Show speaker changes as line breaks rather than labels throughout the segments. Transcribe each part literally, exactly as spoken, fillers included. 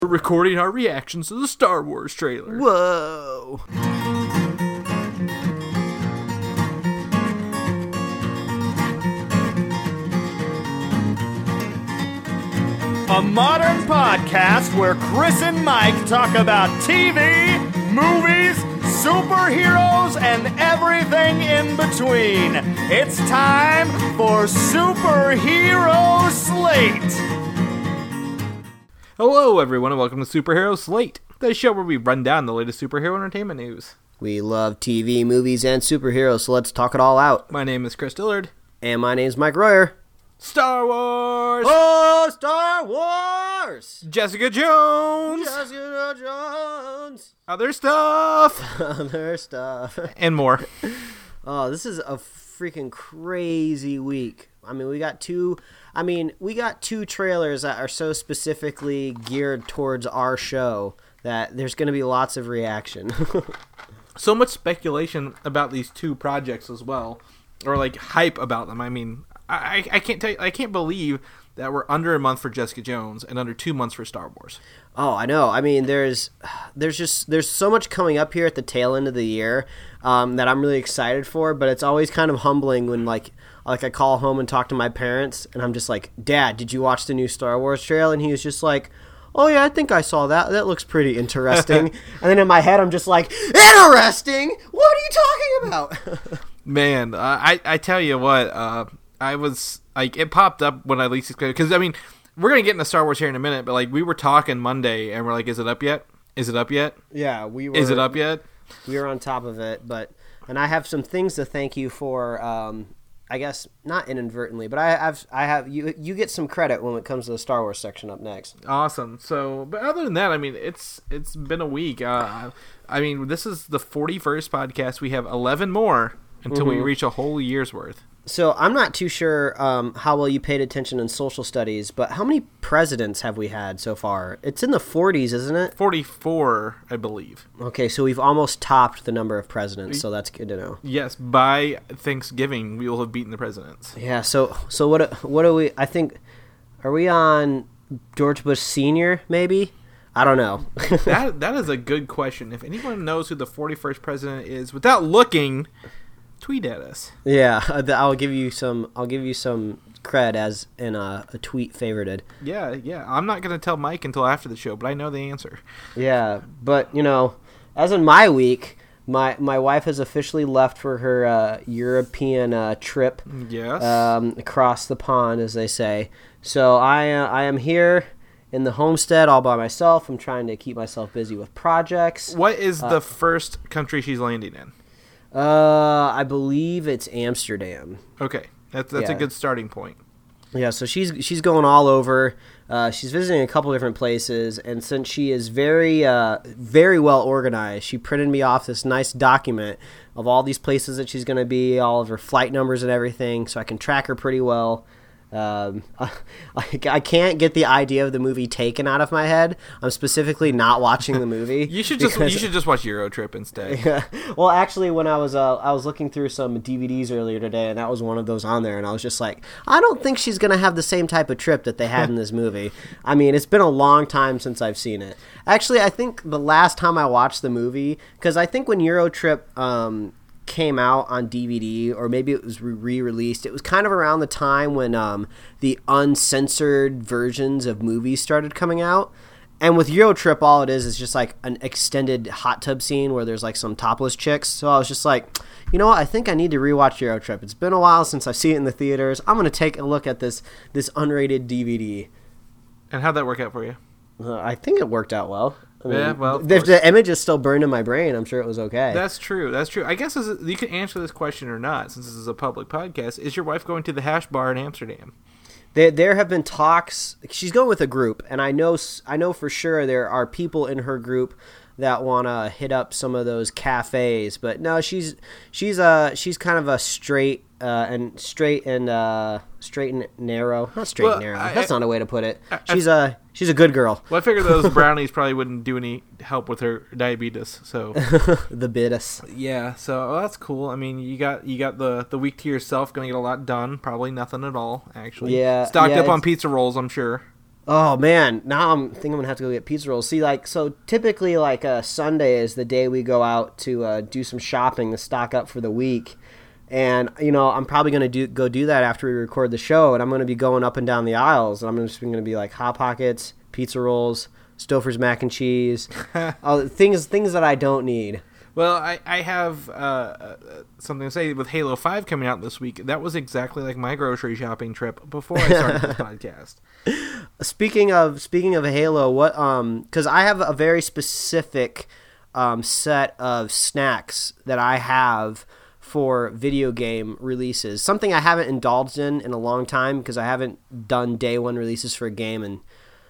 We're recording our reactions to the Star Wars trailer.
Whoa.
A modern podcast where Chris and Mike talk about T V, movies, superheroes, and everything in between. It's time for Superhero Slate.
Hello, everyone, and welcome to Superhero Slate, the show where we run down the latest superhero entertainment news.
We love T V, movies, and superheroes, so let's talk it all out.
My name is Chris Dillard.
And my name's Mike Royer.
Star Wars!
Oh, Star Wars!
Jessica Jones!
Jessica Jones!
Other stuff!
Other stuff.
And more.
Oh, this is a freaking crazy week. I mean, we got two... I mean, we got two trailers that are so specifically geared towards our show that there's going to be lots of reaction.
So much speculation about these two projects as well, or like hype about them. I mean, I, I can't tell you, I can't believe that we're under a month for Jessica Jones and under two months for Star Wars.
Oh, I know. I mean, there's there's just there's so much coming up here at the tail end of the year um, that I'm really excited for. But it's always kind of humbling when like. Like, I call home and talk to my parents, and I'm just like, Dad, did you watch the new Star Wars trailer? And he was just like, oh, yeah, I think I saw that. That looks pretty interesting. And then in my head, I'm just like, interesting? What are you talking about?
Man, uh, I, I tell you what, uh, I was, like, it popped up when I least expected, because, I mean, we're going to get into Star Wars here in a minute, but, like, we were talking Monday, and we're like, is it up yet? Is it up yet?
Yeah, we were.
Is it up yet?
We were on top of it, but, and I have some things to thank you for, um, I guess not inadvertently, but I have I have you you get some credit when it comes to the Star Wars section up next.
Awesome. So, but other than that, I mean, it's it's been a week. Uh, I mean, this is the forty-first podcast. We have eleven more until mm-hmm. we reach a whole year's worth.
So I'm not too sure um, how well you paid attention in social studies, but how many presidents have we had so far? It's in the forties, isn't it?
forty-four, I believe.
Okay, so we've almost topped the number of presidents, so that's good to know.
Yes, by Thanksgiving, we will have beaten the presidents.
Yeah, so so what what are we, I think, are we on George Bush Senior, maybe? I don't know.
that That is a good question. If anyone knows who the forty-first president is, without looking... tweet at us.
Yeah, I'll give you some. I'll give you some cred as in a, a tweet favorited.
Yeah, yeah. I'm not gonna tell Mike until after the show, but I know the answer.
Yeah, but you know, as in my week, my my wife has officially left for her uh, European uh, trip.
Yes.
Um, across the pond, as they say. So I uh, I am here in the homestead all by myself. I'm trying to keep myself busy with projects.
What is
uh,
the first country she's landing in?
Uh, I believe it's Amsterdam.
Okay, that's that's
yeah.
a good starting point.
Yeah, so she's she's going all over. Uh, she's visiting a couple different places, and since she is very uh, very well organized, she printed me off this nice document of all these places that she's going to be, all of her flight numbers and everything, so I can track her pretty well. Um, I, I can't get the idea of the movie Taken out of my head. I'm specifically not watching the movie.
you should just because, you should just watch Euro Trip instead.
Yeah. Well, actually, when I was uh, I was looking through some D V Ds earlier today, and that was one of those on there, and I was just like, I don't think she's gonna have the same type of trip that they had in this movie. I mean, it's been a long time since I've seen it. Actually, I think the last time I watched the movie, because I think when Euro Trip um. came out on D V D, or maybe it was re-released, it was kind of around the time when um, the uncensored versions of movies started coming out. And with Euro Trip, all it is is just like an extended hot tub scene where there's like some topless chicks. So I was just like, you know what, I think I need to rewatch Euro Trip. It's been a while since I've seen it in the theaters. I'm going to take a look at this this unrated D V D.
And how'd that work out for you?
Uh, I think it worked out well. I mean,
yeah, well,
if the image is still burned in my brain, I'm sure it was okay.
That's true. That's true. I guess you can answer this question or not, since this is a public podcast. Is your wife going to the hash bar in Amsterdam?
There, there have been talks. She's going with a group, and I know, I know for sure there are people in her group that want to hit up some of those cafes. But no, she's she's a she's kind of a straight uh, and straight and uh, straight and narrow. Not straight
well,
and narrow.
I,
That's
I,
not a way to put it.
I,
She's a she's a good girl.
Well, I figured those brownies probably wouldn't do any help with her diabetes. So
the bitus.
Yeah. So well, that's cool. I mean, you got you got the the week to yourself. Going to get a lot done. Probably nothing at all. Actually.
Yeah.
Stocked
yeah,
up on pizza rolls, I'm sure.
Oh man, now I'm think I'm gonna have to go get pizza rolls. See, like, so typically, like, uh, Sunday is the day we go out to uh, do some shopping to stock up for the week, and you know I'm probably gonna do go do that after we record the show, and I'm gonna be going up and down the aisles, and I'm just gonna be like Hot Pockets, pizza rolls, Stouffer's mac and cheese, uh, things things that I don't need.
Well, I, I have uh, uh, something to say with Halo five coming out this week. That was exactly like my grocery shopping trip before I started this podcast.
Speaking of speaking of Halo, what um because I have a very specific um set of snacks that I have for video game releases. Something I haven't indulged in in a long time because I haven't done day one releases for a game in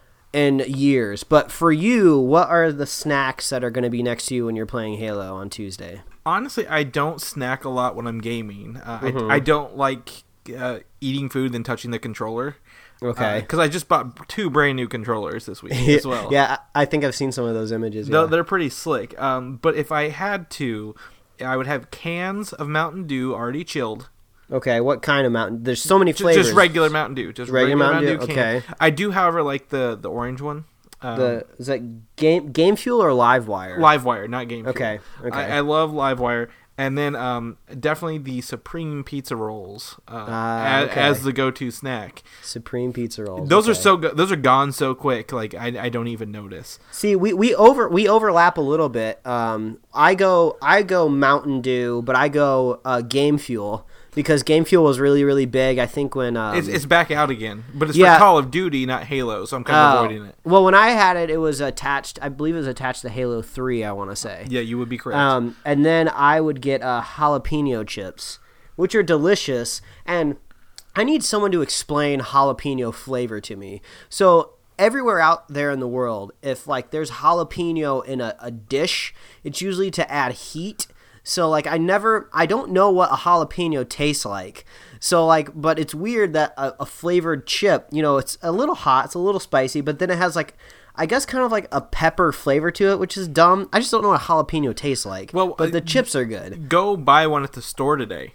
in years. But for you, what are the snacks that are going to be next to you when you're playing Halo on Tuesday?
Honestly, I don't snack a lot when I'm gaming. Uh,
Mm-hmm.
I, I don't like uh, eating food and touching the controller.
Okay.
Because I just bought two brand new controllers this week as well.
Yeah, I I think I've seen some of those images.
They're,
Yeah.
they're pretty slick. Um, but if I had to, I would have cans of Mountain Dew already chilled.
Okay, what kind of Mountain? There's so many
Just,
flavors.
just regular Mountain Dew. Just
Regular
regular,
Mountain
Mountain,
Dew,
Dew. can.
okay.
I do, however, like the, the orange one. Um,
The is that Game Game Fuel or Livewire?
Livewire, not Game Fuel.
Okay, okay.
I, I love Livewire. And then um, definitely the Supreme Pizza Rolls uh,
Ah,
as,
okay.
as the go-to snack.
Supreme Pizza Rolls.
Those are
okay.
so go- those are gone so quick. Like I, I don't even notice.
See, we, we over we overlap a little bit. Um, I go I go Mountain Dew, but I go uh, Game Fuel because Game Fuel was really really big. I think when um,
It's, it's back out again, but it's
yeah.
for Call of Duty, not Halo. So I'm kind of
oh,
avoiding it.
well, when I had it, it was attached. I believe it was attached to Halo three. I want to say.
Yeah, you would be correct.
Um, and then I would get uh, jalapeno chips, which are delicious. And I need someone to explain jalapeno flavor to me. So everywhere out there in the world, if like there's jalapeno in a, a dish, it's usually to add heat. So like I never, I don't know what a jalapeno tastes like. So like, but it's weird that a, a flavored chip, you know, it's a little hot, it's a little spicy, but then it has like, I guess kind of like a pepper flavor to it, which is dumb. I just don't know what jalapeno tastes like.
Well,
but
uh,
the chips are good.
Go buy one at the store today.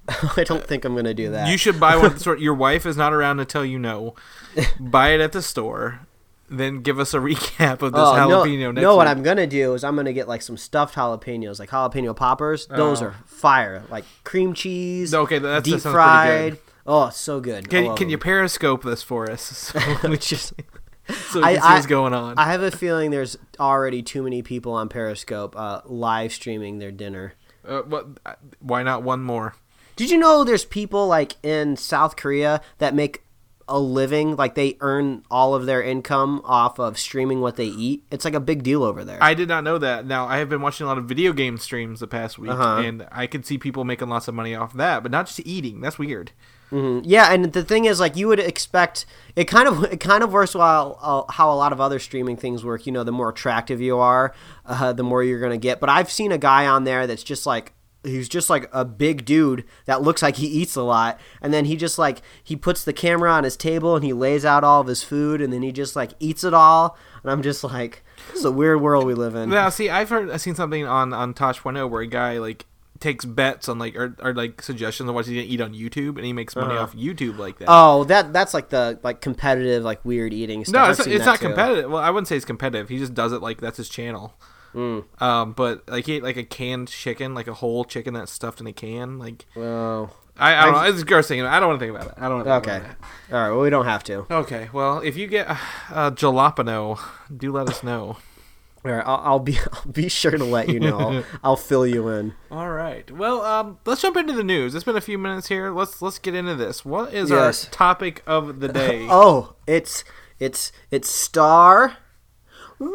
I don't think I'm gonna do that.
You should buy one at the store. Your wife is not around to tell you no. Buy it at the store. Then give us a recap of this
Oh,
jalapeno
no,
next
no, what
week.
I'm gonna do is I'm gonna get like some stuffed jalapenos, like jalapeno poppers. Those
Oh.
are fire, like cream cheese.
Okay, that's- that
deep
sounds pretty
fried.
good.
Oh, it's so good. I
Can,
love
can you
them.
periscope this for us? So we,
Just-
so we
I-
can see
I-
what's going on.
I have a feeling there's already too many people on Periscope uh, live streaming their dinner.
uh, what, uh, why not one more?
Did you know there's people like in South Korea that make a living, like they earn all of their income off of streaming what they eat? It's like a big deal over there.
I did not know that. Now, I have been watching a lot of video game streams the past week,
Uh-huh.
and I could see people making lots of money off that, but not just eating. That's weird.
Mhm. Yeah, and the thing is, like, you would expect it kind of it kind of works while uh, how a lot of other streaming things work. You know, the more attractive you are, uh, the more you're gonna get. But I've seen a guy on there that's just like he's just like a big dude that looks like he eats a lot, and then he just like he puts the camera on his table and he lays out all of his food, and then he just like eats it all. And I'm just like, this is a weird world we live in.
Now, see, I've heard, I've seen something on on Tosh point oh where a guy like takes bets on like or, or like suggestions on what he's gonna eat on YouTube, and he makes money
Uh-huh.
off YouTube like that.
Oh, that that's like the like competitive like weird eating stuff.
no,
I've
it's,
seen
it's
that
not
too.
competitive. Well, I wouldn't say it's competitive. He just does it like that's his channel.
Mm.
Um, but like he ate like a canned chicken, like a whole chicken that's stuffed in a can. Like
Oh.
I, I don't
I've-
know. It's gross thing. I don't want to think about it. I don't. Want to
Okay.
think about
All right. Well, we don't have to.
it. Okay. Well, if you get uh, uh, jalapeno, do let us know.
All right. I'll, I'll be I'll be sure to let you know. I'll, I'll fill you in.
All right. Well, um, let's jump into the news. It's been a few minutes here. Let's let's get into this. What is
Yes.
our topic of the day?
Oh, it's it's it's Star Wars.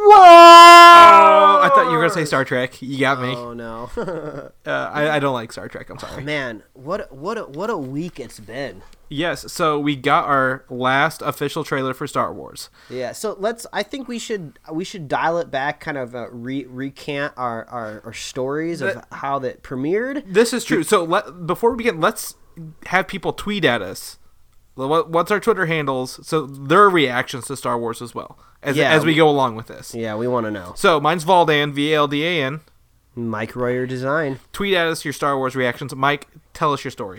Oh, I thought you were gonna say Star Trek. You got me.
Oh no.
Uh, I, I don't like Star Trek. I'm sorry.
Man, what what a, what a week it's been.
Yes. So we got our last official trailer for Star Wars.
Yeah, so let's. I think we should we should dial it back, kind of uh, re- recant our, our, our stories of
That-
how that premiered.
This is true. So let, before we begin, let's have people tweet at us. What, what's our Twitter handles? So their reactions to Star Wars as well as
Yeah.
as we go along with this.
Yeah, we want to know.
So mine's Valdan, V A L D A N.
Mike Royer design.
Tweet at us your Star Wars reactions. Mike, tell us your story.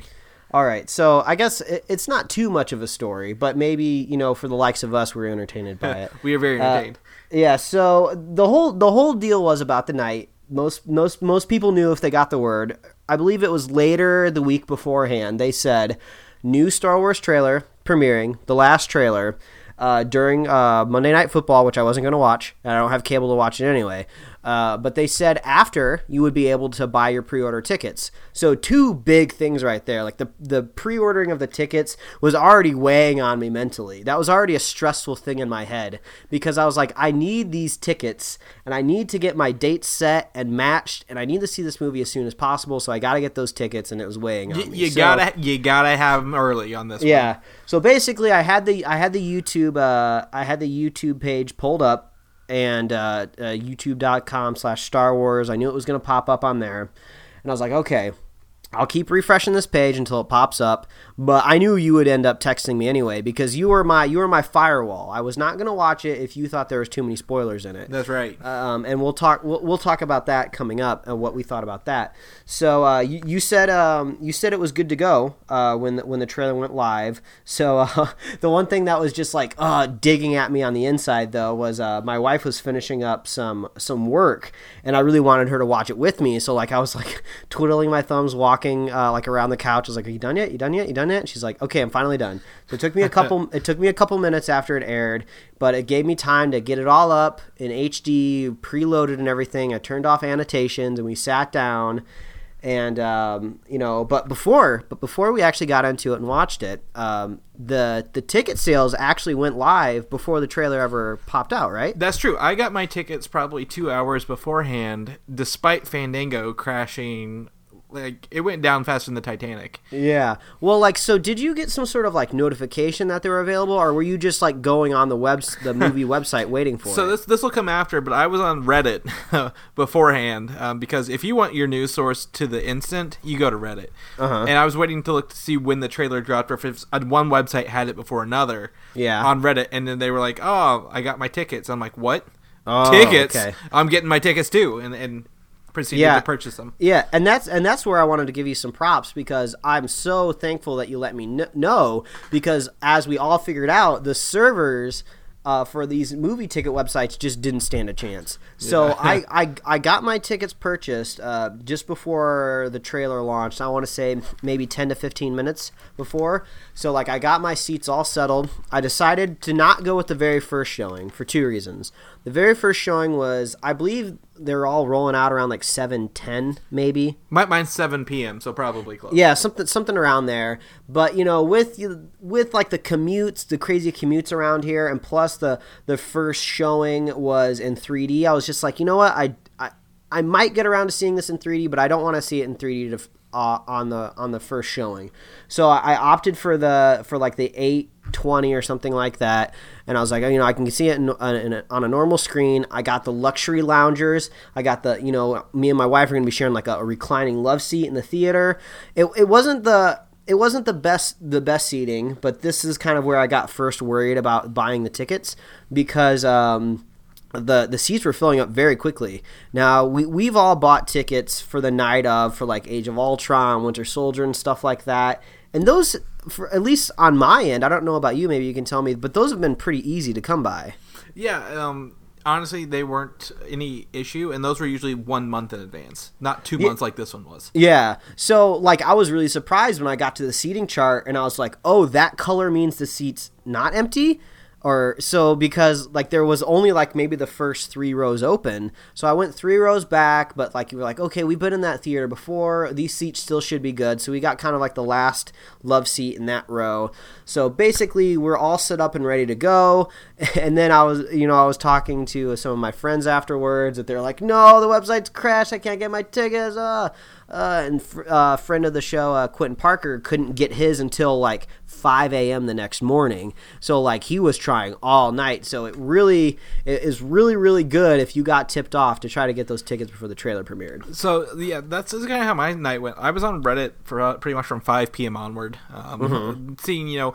All right, so I guess it, it's not too much of a story, but maybe, you know, for the likes of us, we're entertained by it.
We are very entertained.
Uh, yeah, so the whole the whole deal was about the night. Most most most people knew if they got the word. I believe it was later the week beforehand. They said, new Star Wars trailer premiering, the last trailer, uh, during uh, Monday Night Football, which I wasn't going to watch. And I don't have cable to watch it anyway. Uh, but they said after you would be able to buy your pre-order tickets. So two big things right there. Like the the pre-ordering of the tickets was already weighing on me mentally. That was already a stressful thing in my head because I was like, I need these tickets and I need to get my dates set and matched and I need to see this movie as soon as possible. So I got to get those tickets and it was weighing on
you,
me.
You
so,
gotta you gotta have them early on this.
Yeah.
one.
So basically, I had the I had the YouTube uh, I had the YouTube page pulled up. And uh, uh, youtube.com slash Star Wars. I knew it was going to pop up on there. And I was like, okay, I'll keep refreshing this page until it pops up. But I knew you would end up texting me anyway because you were my you were my firewall. I was not going to watch it if you thought there was too many spoilers in it.
That's right.
Um, and we'll talk we'll, we'll talk about that coming up and what we thought about that. So uh, you, you said um, you said it was good to go uh, when the, when the trailer went live. So uh, the one thing that was just like uh, digging at me on the inside though was uh, my wife was finishing up some some work and I really wanted her to watch it with me. So like I was like twiddling my thumbs, walking uh, like around the couch. I was like, "Are you done yet? You done yet? You done yet?" And she's like, "Okay, I'm finally done." So it took me a couple. it took me a couple minutes after it aired, but it gave me time to get it all up in H D, preloaded and everything. I turned off annotations and we sat down. And um, you know, but before, but before we actually got into it and watched it, um, the the ticket sales actually went live before the trailer ever popped out, right?
That's true. I got my tickets probably two hours beforehand, despite Fandango crashing. Like it went down faster than the Titanic.
Yeah. Well, like, so did you get some sort of like notification that they were available, or were you just like going on the web the movie website waiting for
so
it?
So this this will come after, but I was on Reddit beforehand um, because if you want your news source to the instant, you go to Reddit. Uh-huh. And I was waiting to look to see when the trailer dropped, or if it's, uh, one website had it before another.
Yeah.
On Reddit, and then they were like, "Oh, I got my tickets." I'm like, "What?
Oh,
tickets?
Okay.
I'm getting my tickets too," and and. proceeded
yeah.
to purchase them.
Yeah, and that's and that's where I wanted to give you some props because I'm so thankful that you let me kn- know because as we all figured out, the servers uh, for these movie ticket websites just didn't stand a chance. So
Yeah.
I, I I got my tickets purchased uh, just before the trailer launched. I want to say maybe ten to fifteen minutes before. So like I got my seats all settled. I decided to not go with the very first showing for two reasons. The very first showing was, I believe they're all rolling out around like seven ten maybe.
My, mine's seven p.m., so probably close.
Yeah, something something around there. But, you know, with with like the commutes, the crazy commutes around here, and plus the, the first showing was in three D, I was just like, you know what, I, I, I might get around to seeing this in three D, but I don't want to see it in three D to, uh, on the on the first showing. So I, I opted for the for like the eight twenty or something like that, and I was like, you know, I can see it in, in a, on a normal screen. I got the luxury loungers. I got the, you know, me and my wife are going to be sharing like a, a reclining love seat in the theater. It it wasn't the it wasn't the best the best seating, but this is kind of where I got first worried about buying the tickets because um the the seats were filling up very quickly. Now we we've all bought tickets for the night of for like Age of Ultron, Winter Soldier, and stuff like that. And those, for at least on my end, I don't know about you, maybe you can tell me, but those have been pretty easy to come by.
Yeah, um, honestly, they weren't any issue, and those were usually one month in advance, not two
Yeah.
months like this one was.
Yeah. So, like, I was really surprised when I got to the seating chart, and I was like, oh, that color means the seat's not empty? Or so because like there was only like maybe the first three rows open, so I went three rows back. But like you were like, okay, we've been in that theater before. These seats still should be good. So we got kind of like the last love seat in that row. So basically, we're all set up and ready to go. And then I was, you know, I was talking to some of my friends afterwards that they're like, no, the website's crashed. I can't get my tickets. Uh, uh, and a uh, friend of the show, uh, Quentin Parker, couldn't get his until like five a.m. the next morning. So like he was trying all night. So it really it is really really good if you got tipped off to try to get those tickets before the trailer premiered.
So yeah, that's, that's kind of how my night went. I was on Reddit for uh, pretty much from five p.m. onward, um, mm-hmm. seeing, you know,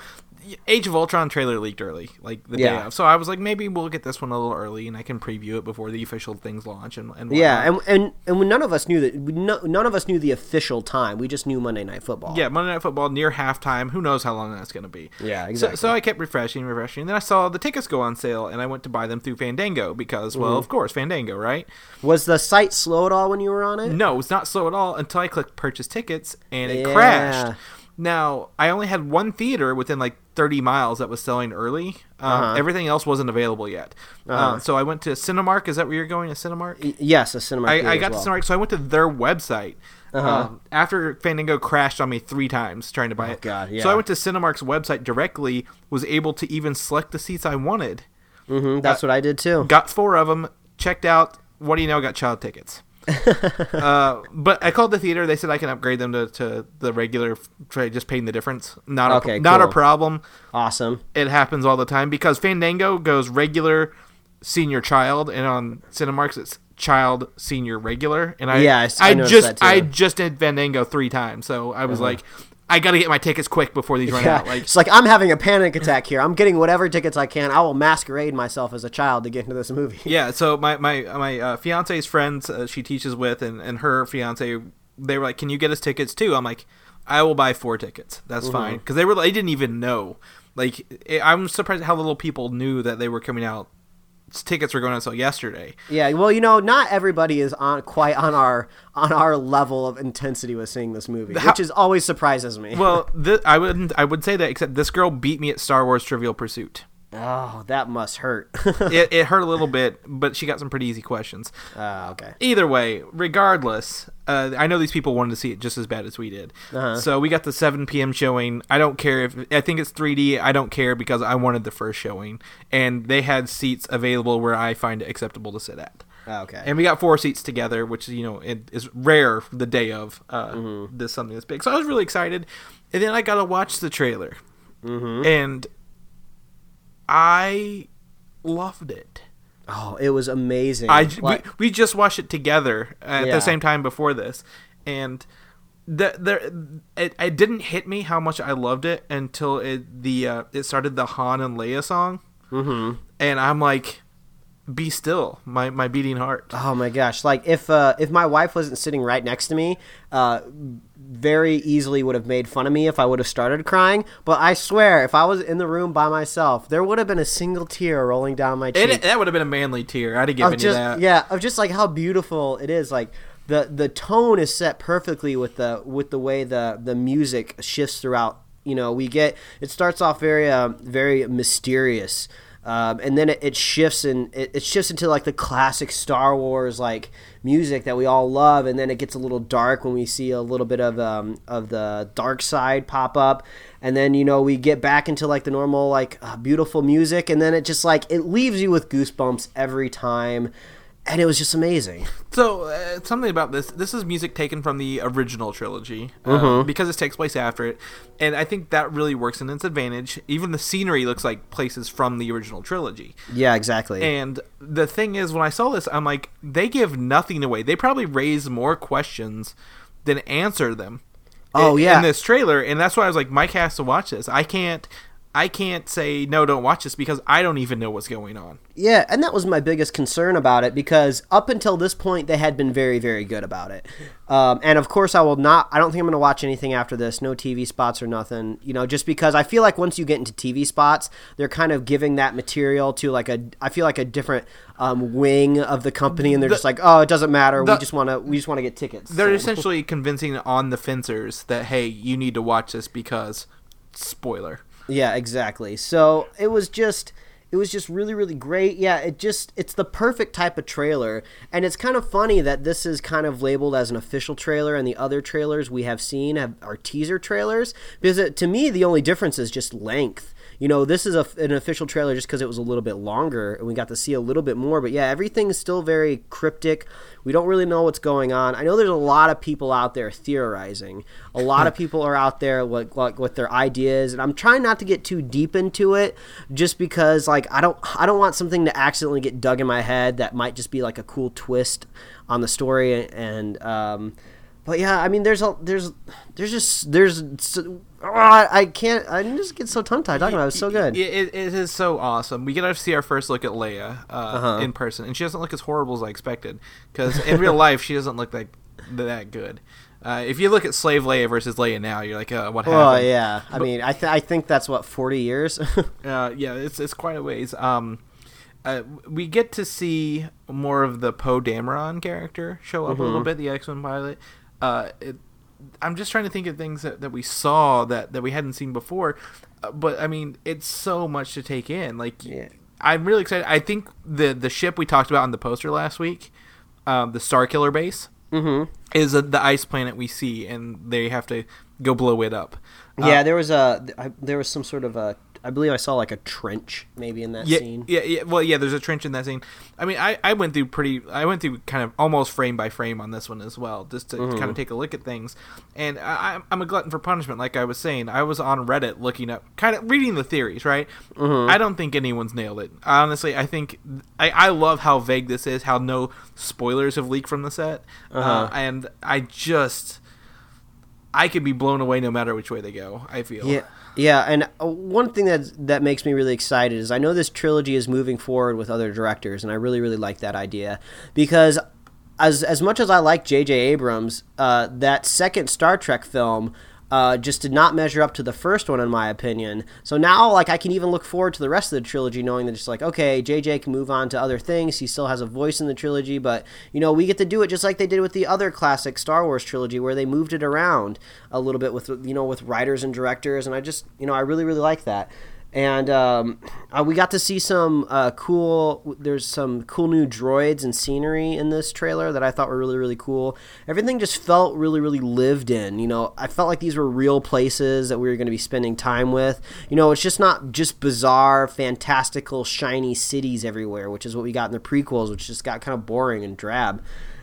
Age of Ultron trailer leaked early, like the
Yeah.
day of. So I was like, maybe we'll get this one a little early, and I can preview it before the official things launch. And, and
Yeah,
whatnot.
and and and when none of us knew that, we no, none of us knew the official time. We just knew Monday Night Football.
yeah, Monday Night Football near halftime. Who knows how long that's going to be?
Yeah,
So,
exactly.
so I kept refreshing, refreshing. And then I saw the tickets go on sale, and I went to buy them through Fandango because, well,
Mm-hmm.
of course, Fandango, right?
Was the site slow at all when you were on it?
No, it was not slow at all until I clicked purchase tickets, and it
Yeah.
crashed. Now, I only had one theater within like thirty miles that was selling early. Um,
Uh-huh.
Everything else wasn't available yet.
Uh-huh.
Um, so I went to Cinemark. Is that where you're going, to Cinemark?
Y- Yes, a cinema.
I,
theater
I got
as
to
well.
Cinemark, so I went to their website.
Uh-huh.
Um, after Fandango crashed on me three times trying to buy
Oh,
it.
God, yeah.
So I went to Cinemark's website directly, was able to even select the seats I wanted.
Mhm, that's what I did too.
Got four of them, checked out. What do you know? Got child tickets. uh, but I called the theater. They said I can upgrade them to, to the regular, try just paying the difference. Not a,
Okay,
not a
cool.
problem.
Awesome.
It happens all the time because Fandango goes regular, senior, child, and on Cinemarks it's child, senior, regular. And I,
Yeah, I s- I
I,
noticed
just,
that too.
I just did Fandango three times, so I was like, I got to get my tickets quick before these run
Yeah,
out. Like,
it's like I'm having a panic attack here. I'm getting whatever tickets I can. I will masquerade myself as a child to get into this movie.
yeah, so my my my uh, fiance's friends uh, she teaches with, and, and her fiance, they were like, "Can you get us tickets too?" I'm like, "I will buy four tickets. That's
Mm-hmm.
fine." Because they were they didn't even know. Like, it, I'm surprised how little people knew that they were coming out. Tickets were going on sale yesterday.
Yeah, well, you know, not everybody is on quite on our on our level of intensity with seeing this movie,
How-
which is always surprises me.
Well, th- I wouldn't. I would say that, except this girl beat me at Star Wars Trivial Pursuit.
oh, that must hurt.
it, it hurt a little bit, but she got some pretty easy questions.
Ah, okay.
Either way, regardless, uh, I know these people wanted to see it just as bad as we did.
Uh-huh.
So we got the seven p.m. showing. I don't care if I think it's three D. I don't care because I wanted the first showing, and they had seats available where I find it acceptable to sit at.
Ah, okay.
And we got four seats together, which you know it is rare the day of uh,
Mm-hmm.
this something this big. So I was really excited, and then I got to watch the trailer,
Mm-hmm.
and I loved it.
Oh, it was amazing.
I j-
Like-
we, we just watched it together at
Yeah.
the same time before this, and the there it, it didn't hit me how much I loved it until it the uh, it started the Han and Leia song,
Mhm.
and I'm like, be still, my my beating heart.
Oh my gosh! Like if uh, if my wife wasn't sitting right next to me, uh, very easily would have made fun of me if I would have started crying. But I swear, if I was in the room by myself, there would have been a single tear rolling down my cheek.
And it, that would have been a manly tear. I'd have given
of just
you that.
yeah, of just like how beautiful it is. Like the the tone is set perfectly with the with the way the the music shifts throughout. You know, we get it starts off very uh, very mysterious. Um, and then it, it shifts and it, it shifts into like the classic Star Wars like music that we all love, and then it gets a little dark when we see a little bit of um, of the dark side pop up, and then you know we get back into like the normal like uh, beautiful music, and then it just like it leaves you with goosebumps every time, and it was just amazing.
So uh, something about this. This is music taken from the original trilogy uh,
Mm-hmm.
because it takes place after it, and I think that really works in its advantage. Even the scenery looks like places from the original trilogy.
Yeah, exactly.
And the thing is, when I saw this, I'm like, they give nothing away. They probably raise more questions than answer them.
Oh,
in,
yeah.
in this trailer, and that's why I was like, Mike has to watch this. I can't. I can't say no, don't watch this because I don't even know what's going on.
Yeah, and that was my biggest concern about it because up until this point, they had been very, very good about it. Um, and of course, I will not. I don't think I'm going to watch anything after this. No T V spots or nothing. You know, just because I feel like once you get into T V spots, they're kind of giving that material to like a. I feel like a different um, wing of the company, and they're
The-
just like, oh, it doesn't matter.
the-
we just want to. We just want to get tickets.
They're
So-
essentially convincing on the fencers that, hey, you need to watch this because, spoiler.
Yeah, exactly. So it was just it was just really, really great. Yeah, it just it's the perfect type of trailer. And it's kind of funny that this is kind of labeled as an official trailer and the other trailers we have seen have, are teaser trailers. Because it, to me, the only difference is just length. You know, this is a, an official trailer just because it was a little bit longer and we got to see a little bit more. But yeah, everything is still very cryptic. We don't really know what's going on. I know there's a lot of people out there theorizing. A lot of people are out there like, like with their ideas, and I'm trying not to get too deep into it, just because like I don't I don't want something to accidentally get dug in my head that might just be like a cool twist on the story. And um, but yeah, I mean, there's a there's there's just there's oh, I, I can't. I just get so tongue tied talking about it. It's so good.
It, it, it is so awesome. We get to see our first look at Leia uh,
Uh-huh.
in person, and she doesn't look as horrible as I expected. Because in real life, she doesn't look like that good. Uh, if you look at Slave Leia versus Leia now, you're like, uh, what happened?
Oh yeah. I mean, I th- I think that's what forty years.
Uh, yeah, it's it's quite a ways. Um, uh, we get to see more of the Poe Dameron character show up
Mm-hmm.
a little bit, the X-Men pilot. Uh, it, I'm just trying to think of things that, that we saw that, that we hadn't seen before. Uh, but, I mean, it's so much to take in. Like,
Yeah.
I'm really excited. I think the, the ship we talked about on the poster last week, um, the Starkiller base,
Mm-hmm.
is a, the ice planet we see, and they have to go blow it up.
Yeah,
Uh,
there was a I, there was some sort of a I believe I saw like a trench maybe in that
yeah,
scene.
Yeah, yeah. Well, yeah. There's a trench in that scene. I mean, I, I went through pretty. I went through kind of almost frame by frame on this one as well, just to
Mm-hmm.
kind of take a look at things. And I, I'm a glutton for punishment, like I was saying. I was on Reddit looking up, kind of reading the theories. Right.
Mm-hmm.
I don't think anyone's nailed it. Honestly, I think I, I love how vague this is. How no spoilers have leaked from the set,
Uh-huh.
uh, and I just. I could be blown away no matter which way they go, I feel.
Yeah, yeah, and uh, one thing that that makes me really excited is I know this trilogy is moving forward with other directors, and I really, really like that idea because as as much as I like J J Abrams, uh, that second Star Trek film uh, just did not measure up to the first one, in my opinion. So now, like, I can even look forward to the rest of the trilogy, knowing that it's like, okay, J J can move on to other things. He still has a voice in the trilogy, but you know, we get to do it just like they did with the other classic Star Wars trilogy, where they moved it around a little bit with you know with writers and directors, and I just you know I really really like that. And um, uh, we got to see some uh, cool. There's some cool new droids and scenery in this trailer that I thought were really, really cool. Everything just felt really, really lived in. You know, I felt like these were real places that we were going to be spending time with. You know, it's just not just bizarre, fantastical, shiny cities everywhere, which is what we got in the prequels, which just got kind of boring and drab.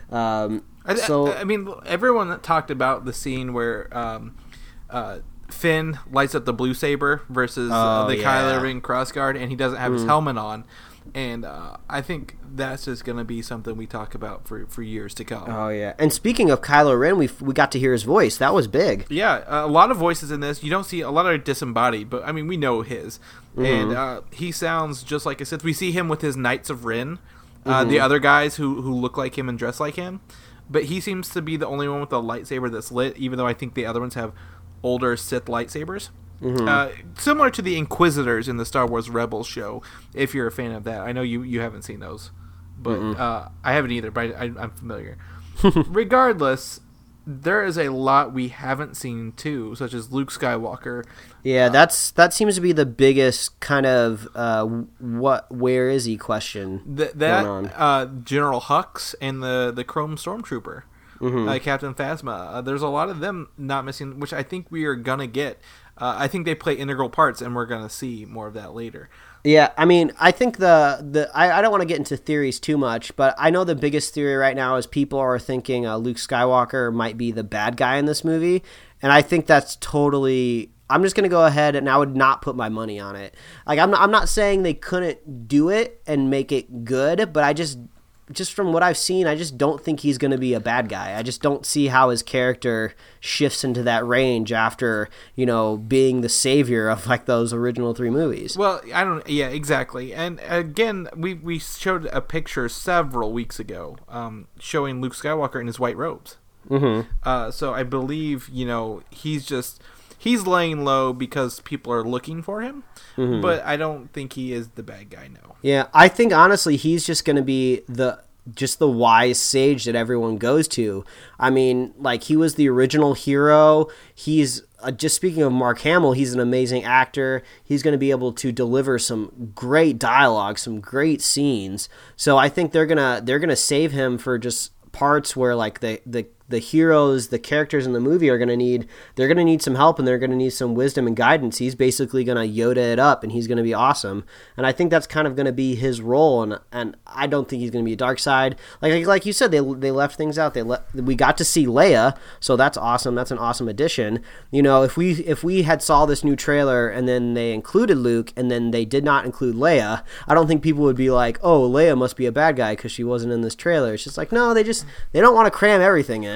Um,
I,
so
I, I mean, everyone that talked about the scene where um, uh, Finn lights up the blue saber versus uh,
Oh,
the
yeah.
Kylo Ren crossguard, and he doesn't have
Mm.
his helmet on, and uh, I think that's just going to be something we talk about for, for years to come.
Oh yeah, and speaking of Kylo Ren, we we got to hear his voice. That was big.
Yeah, a lot of voices in this. You don't see a lot of disembodied, but I mean, we know his,
Mm-hmm.
and uh, he sounds just like I said. We see him with his Knights of Ren, uh, the other guys who who look like him and dress like him, but he seems to be the only one with a lightsaber that's lit. Even though I think the other ones have older Sith lightsabers.
Mm-hmm.
Uh, similar to the Inquisitors in the Star Wars Rebels show, if you're a fan of that. I know you, you haven't seen those, but uh, I haven't either, but I, I, I'm familiar. Regardless, there is a lot we haven't seen too, such as Luke Skywalker.
Yeah, that's that seems to be the biggest kind of uh, what where is he question
Th- that
going on.
uh, General Hux and the, the Chrome Stormtrooper,
Mm-hmm.
uh, Captain Phasma. Uh, there's a lot of them not missing, which I think we are gonna get. Uh, I think they play integral parts, and we're gonna see more of that later.
Yeah, I mean, I think the the I, I don't want to get into theories too much, but I know the biggest theory right now is people are thinking uh, Luke Skywalker might be the bad guy in this movie, and I think that's totally. I'm just gonna go ahead and I would not put my money on it. Like I'm not, I'm not saying they couldn't do it and make it good, but I just just from what I've seen, I just don't think he's gonna be a bad guy. I just don't see how his character shifts into that range after you know being the savior of like those original three movies.
Well, I don't. Yeah, exactly. And again, we we showed a picture several weeks ago, um, showing Luke Skywalker in his white robes.
Mm-hmm.
Uh, so I believe you know he's just he's laying low because people are looking for him,
Mm-hmm.
but I don't think he is the bad guy. No.
Yeah, I think honestly he's just going to be the just the wise sage that everyone goes to. I mean, like he was the original hero. He's uh, just speaking of Mark Hamill, he's an amazing actor. He's going to be able to deliver some great dialogue, some great scenes. So I think they're going to they're going to save him for just parts where like the the the heroes, the characters in the movie are going to need, they're going to need some help and they're going to need some wisdom and guidance. He's basically going to Yoda it up and he's going to be awesome. And I think that's kind of going to be his role. And and I don't think he's going to be a dark side. Like like you said, they they left things out. They let, we got to see Leia, so that's awesome. That's an awesome addition. You know, if we if we had saw this new trailer and then they included Luke and then they did not include Leia, I don't think people would be like, oh, Leia must be a bad guy because she wasn't in this trailer. It's just like, no, they just they don't want to cram everything in.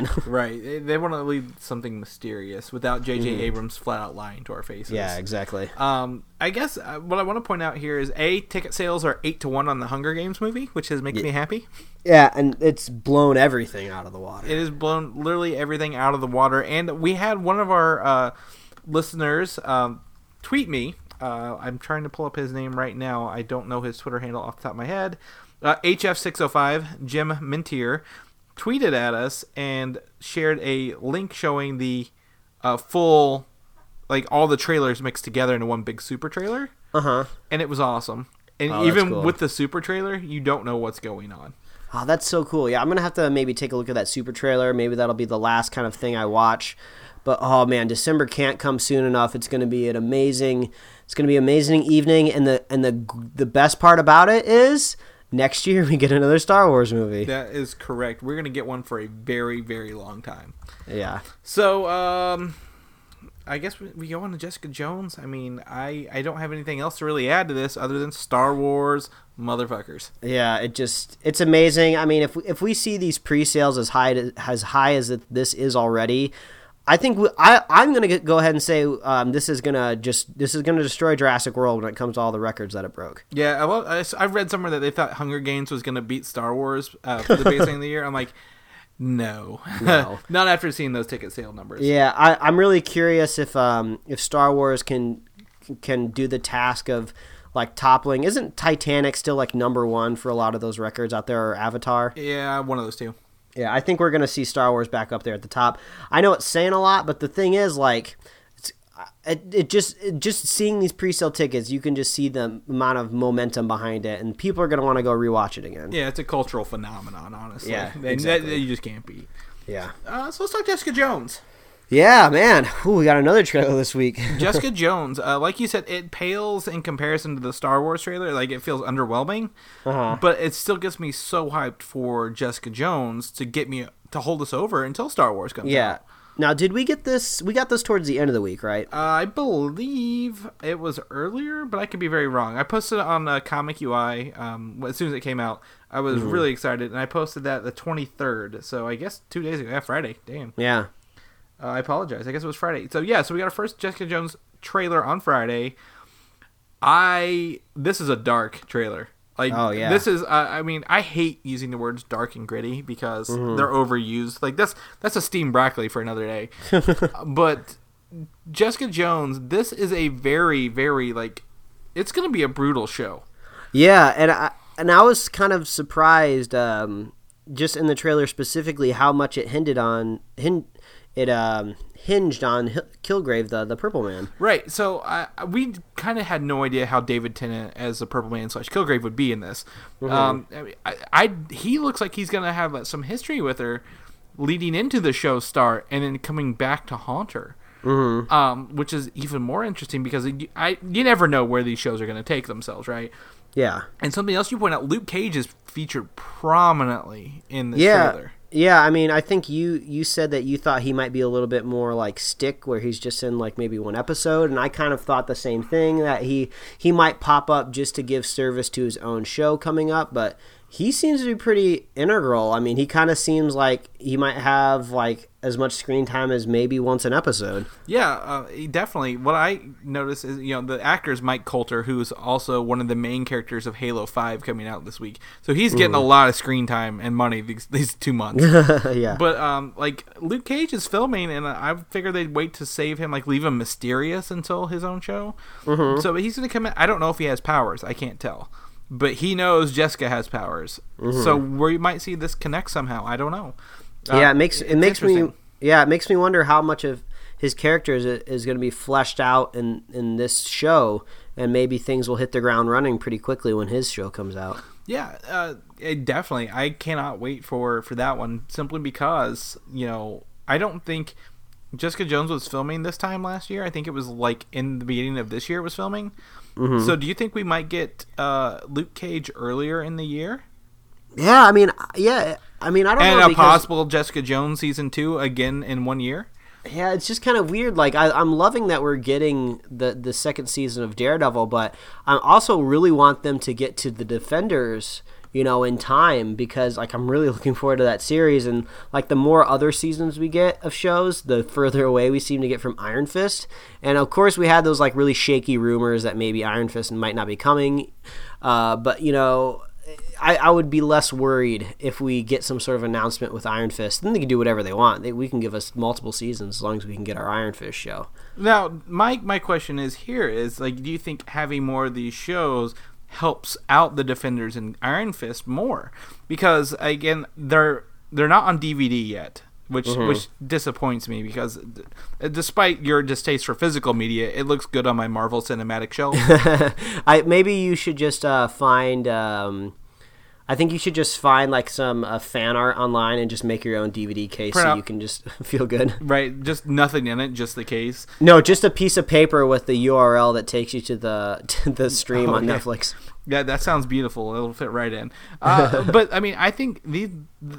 again.
Right. They, they want to leave something mysterious without J J. Mm. Abrams flat out lying to our faces.
Yeah, exactly.
Um, I guess uh, what I want to point out here is A, ticket sales are eight to one on the Hunger Games movie, which is making
yeah.
me happy.
Yeah, and it's blown everything out of the water.
It has blown literally everything out of the water. And we had one of our uh, listeners um, tweet me. Uh, I'm trying to pull up his name right now. I don't know his Twitter handle off the top of my head. Uh, H F six oh five, Jim Mintier, tweeted at us and shared a link showing the uh, full, like all the trailers mixed together into one big super trailer.
Uh-huh.
And it was awesome. And
oh,
even
cool.
with the super trailer, you don't know what's going on.
Oh, that's so cool. Yeah, I'm going to have to maybe take a look at that super trailer. Maybe that'll be the last kind of thing I watch. But, oh, man, December can't come soon enough. It's going to be an amazing it's going to be an amazing evening. And the and the the best part about it is next year we get another Star Wars movie.
That is correct. We're going to get one for a very, very long time.
Yeah.
So, um... I guess we go on to Jessica Jones. I mean, I, I don't have anything else to really add to this other than Star Wars motherfuckers.
Yeah, it just it's amazing. I mean, if we, if we see these pre-sales as high to, as high as it, this is already, I think we, I I'm gonna go ahead and say um, this is gonna just this is gonna destroy Jurassic World when it comes to all the records that it broke.
Yeah, well, I, I've read somewhere that they thought Hunger Games was gonna beat Star Wars uh, for the beginning of the year. I'm like. No,
no.
Not after seeing those ticket sale numbers.
Yeah, I, I'm really curious if um, if Star Wars can can do the task of like toppling. Isn't Titanic still like number one for a lot of those records out there, or Avatar?
Yeah, one of those two.
Yeah, I think we're gonna see Star Wars back up there at the top. I know it's saying a lot, but the thing is, like, it's, it, it just it just seeing these pre-sale tickets, you can just see the amount of momentum behind it, and people are gonna want to go rewatch it again.
Yeah, it's a cultural phenomenon, honestly.
Yeah,
and
exactly.
that, that you just can't beat.
Yeah.
Uh, so let's talk Jessica Jones.
Yeah, man. Ooh, we got another trailer this week.
Jessica Jones, uh, like you said, it pales in comparison to the Star Wars trailer. Like, it feels underwhelming.
Uh-huh.
But it still gets me so hyped for Jessica Jones to get me to hold us over until Star Wars comes
yeah.
out.
Now, did we get this? We got this towards the end of the week, right?
Uh, I believe it was earlier, but I could be very wrong. I posted it on uh, Comic U I um, as soon as it came out. I was mm-hmm. really excited, and I posted that the twenty-third. So I guess two days ago. Yeah, Friday. Damn.
Yeah.
Uh, I apologize. I guess it was Friday. So yeah, so we got our first Jessica Jones trailer on Friday. I this is a dark trailer. Like,
oh, yeah.
This is, uh, I mean, I hate using the words dark and gritty because mm-hmm. they're overused. Like, that's that's a steamed broccoli for another day. But Jessica Jones, this is a very, very, like, it's going to be a brutal show.
Yeah, and I, and I was kind of surprised, um, just in the trailer specifically, how much it hinged on, hin- it um, hinged on H- Kilgrave, the, the Purple Man.
Right, so uh, we kind of had no idea how David Tennant as the Purple Man slash Kilgrave would be in this. Mm-hmm. Um, I, I, he looks like he's going to have uh, some history with her leading into the show's start and then coming back to haunt her. Mm-hmm. Um, which is even more interesting because it, I you never know where these shows are going to take themselves, right?
Yeah.
And something else you point out, Luke Cage is featured prominently in this
yeah.
trailer.
Yeah, I mean, I think you, you said that you thought he might be a little bit more like Stick, where he's just in like maybe one episode, and I kind of thought the same thing, that he, he might pop up just to give service to his own show coming up, but he seems to be pretty integral. I mean, he kind of seems like he might have like as much screen time as maybe once an episode.
Yeah, uh, he definitely. What I noticed is, you know, the actor is Mike Coulter, who's also one of the main characters of Halo five coming out this week. So he's getting mm. a lot of screen time and money these, these two months.
Yeah.
But um, like Luke Cage is filming, and I figured they'd wait to save him, like leave him mysterious until his own show. Mm-hmm. So he's going to come in. I don't know if he has powers. I can't tell. But he knows Jessica has powers, mm-hmm. so we might see this connect somehow. I don't know.
Yeah,
uh,
it makes it makes me yeah it makes me wonder how much of his character is, is going to be fleshed out in, in this show, and maybe things will hit the ground running pretty quickly when his show comes out.
Yeah, uh, it definitely. I cannot wait for, for that one, simply because, you know, I don't think Jessica Jones was filming this time last year. I think it was like in the beginning of this year it was filming. Mm-hmm. So do you think we might get uh, Luke Cage earlier in the year?
Yeah, I mean, yeah, I mean, I don't
and
know.
And a
because,
possible Jessica Jones season two again in one year?
Yeah, it's just kind of weird. Like, I, I'm loving that we're getting the, the second season of Daredevil, but I also really want them to get to the Defenders you know, in time, because like I'm really looking forward to that series. And like the more other seasons we get of shows, the further away we seem to get from Iron Fist. And of course we had those like really shaky rumors that maybe Iron Fist might not be coming, uh, but you know, I, I would be less worried if we get some sort of announcement with Iron Fist. Then they can do whatever they want. They, we can give us multiple seasons as long as we can get our Iron Fist show.
Now, my my question is here is like, do you think having more of these shows helps out the Defenders and Iron Fist more? Because again, they're they're not on D V D yet, which mm-hmm. which disappoints me, because despite your distaste for physical media, it looks good on my Marvel Cinematic shelf.
I maybe you should just uh, find. Um, I think you should just find like some uh, fan art online and just make your own D V D case, Print so out. You can just feel good.
Right, just nothing in it, just the case.
No, just a piece of paper with the U R L that takes you to the to the stream oh, on yeah. Netflix.
Yeah, that sounds beautiful. It'll fit right in. Uh, but I mean, I think the,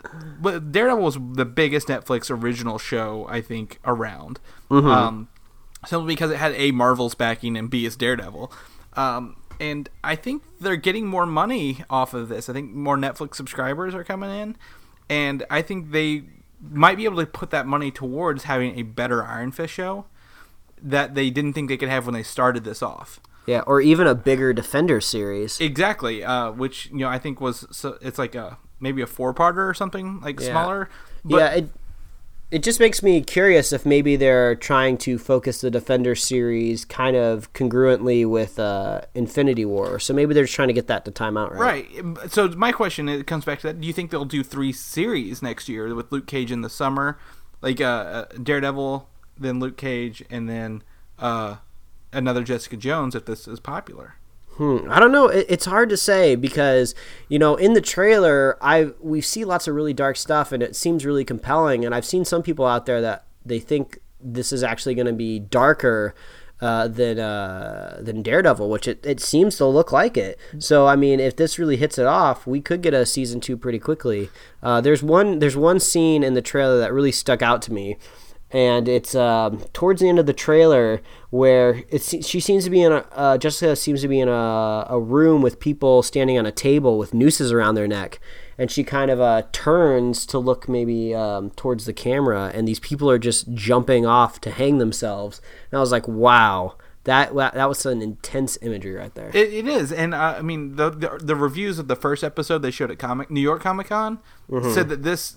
the Daredevil was the biggest Netflix original show I think around, mm-hmm. um, simply because it had A, Marvel's backing, and B, is Daredevil. Um, and I think they're getting more money off of this. I think more Netflix subscribers are coming in, and I think they might be able to put that money towards having a better Iron Fist show that they didn't think they could have when they started this off.
Yeah, or even a bigger Defender series.
Exactly, uh, which you know I think was so, it's like a maybe a four-parter or something, like
yeah.
smaller.
But yeah, it it just makes me curious if maybe they're trying to focus the Defender series kind of congruently with uh, Infinity War. So maybe they're just trying to get that to time out, right?
Right. So my question, it comes back to that. Do you think they'll do three series next year with Luke Cage in the summer? Like uh, Daredevil, then Luke Cage, and then uh, another Jessica Jones if this is popular?
Hmm. I don't know. It, it's hard to say because, you know, in the trailer, I we see lots of really dark stuff, and it seems really compelling. And I've seen some people out there that they think this is actually going to be darker uh, than uh, than Daredevil, which it, it seems to look like it. So, I mean, if this really hits it off, we could get a season two pretty quickly. Uh, there's one there's one scene in the trailer that really stuck out to me. And it's um, towards the end of the trailer where it's, she seems to be in a uh, Jessica seems to be in a, a room with people standing on a table with nooses around their neck, and she kind of uh, turns to look maybe um, towards the camera, and these people are just jumping off to hang themselves. And I was like, wow. That that was an intense imagery right there.
It, it is, and uh, I mean the, the the reviews of the first episode they showed at Comic New York Comic Con mm-hmm. said that this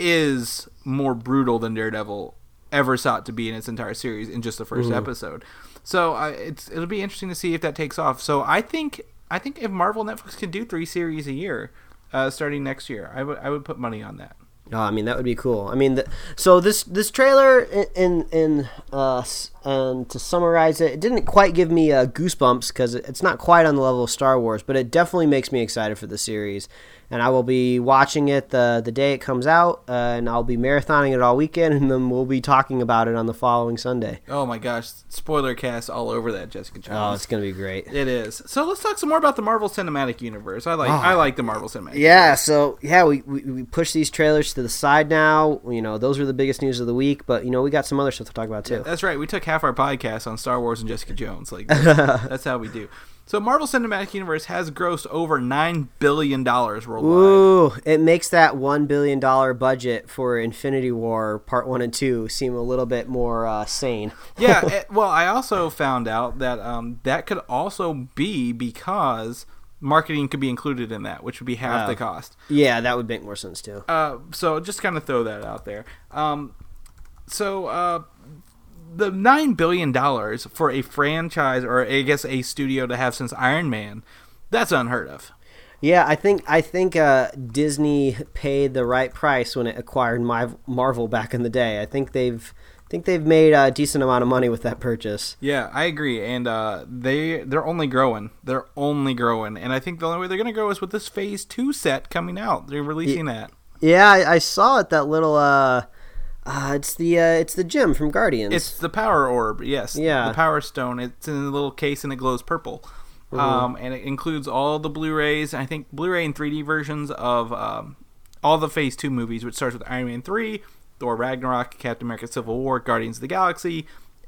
is more brutal than Daredevil ever sought to be in its entire series in just the first mm-hmm. episode. So uh, it's it'll be interesting to see if that takes off. So I think I think if Marvel Netflix can do three series a year, uh, starting next year, I would I would put money on that.
Oh, I mean that would be cool. I mean, the, so this this trailer in in, in uh, and to summarize it, it didn't quite give me uh, goosebumps because it's not quite on the level of Star Wars, but it definitely makes me excited for the series. And I will be watching it the the day it comes out, uh, and I'll be marathoning it all weekend, and then we'll be talking about it on the following Sunday.
Oh my gosh, spoiler cast all over that, Jessica Jones.
Oh, it's gonna be great.
It is. So let's talk some more about the Marvel Cinematic Universe. I like oh. I like the Marvel Cinematic.
Yeah.
Universe.
So yeah, we, we we push these trailers to the side now. You know, those are the biggest news of the week, but you know, we got some other stuff to talk about too.
Yeah, that's right. We took half our podcast on Star Wars and Jessica Jones. Like that's, that's how we do. So Marvel Cinematic Universe has grossed over nine billion dollars worldwide.
Ooh, it makes that one billion dollars budget for Infinity War Part one and two seem a little bit more uh, sane.
Yeah, it, well, I also found out that um, that could also be because marketing could be included in that, which would be half uh, the cost.
Yeah, that would make more sense too.
Uh, so just kind of throw that out there. Um, so... Uh, The nine billion dollars for a franchise, or I guess a studio to have since Iron Man, that's unheard of.
Yeah, I think I think uh, Disney paid the right price when it acquired Marvel back in the day. I think they've I think they've made a decent amount of money with that purchase.
Yeah, I agree, and uh, they they're only growing. They're only growing, and I think the only way they're going to grow is with this Phase Two set coming out. They're releasing yeah, that.
Yeah, I, I saw it. That little. Uh, Uh, it's the uh, it's the gem from Guardians.
It's the Power Orb, yes. Yeah. The Power Stone. It's in a little case and it glows purple. Mm-hmm. Um, and it includes all the Blu-rays, I think Blu-ray and three D versions of um, all the Phase two movies, which starts with Iron Man three, Thor Ragnarok, Captain America Civil War, Guardians of the Galaxy,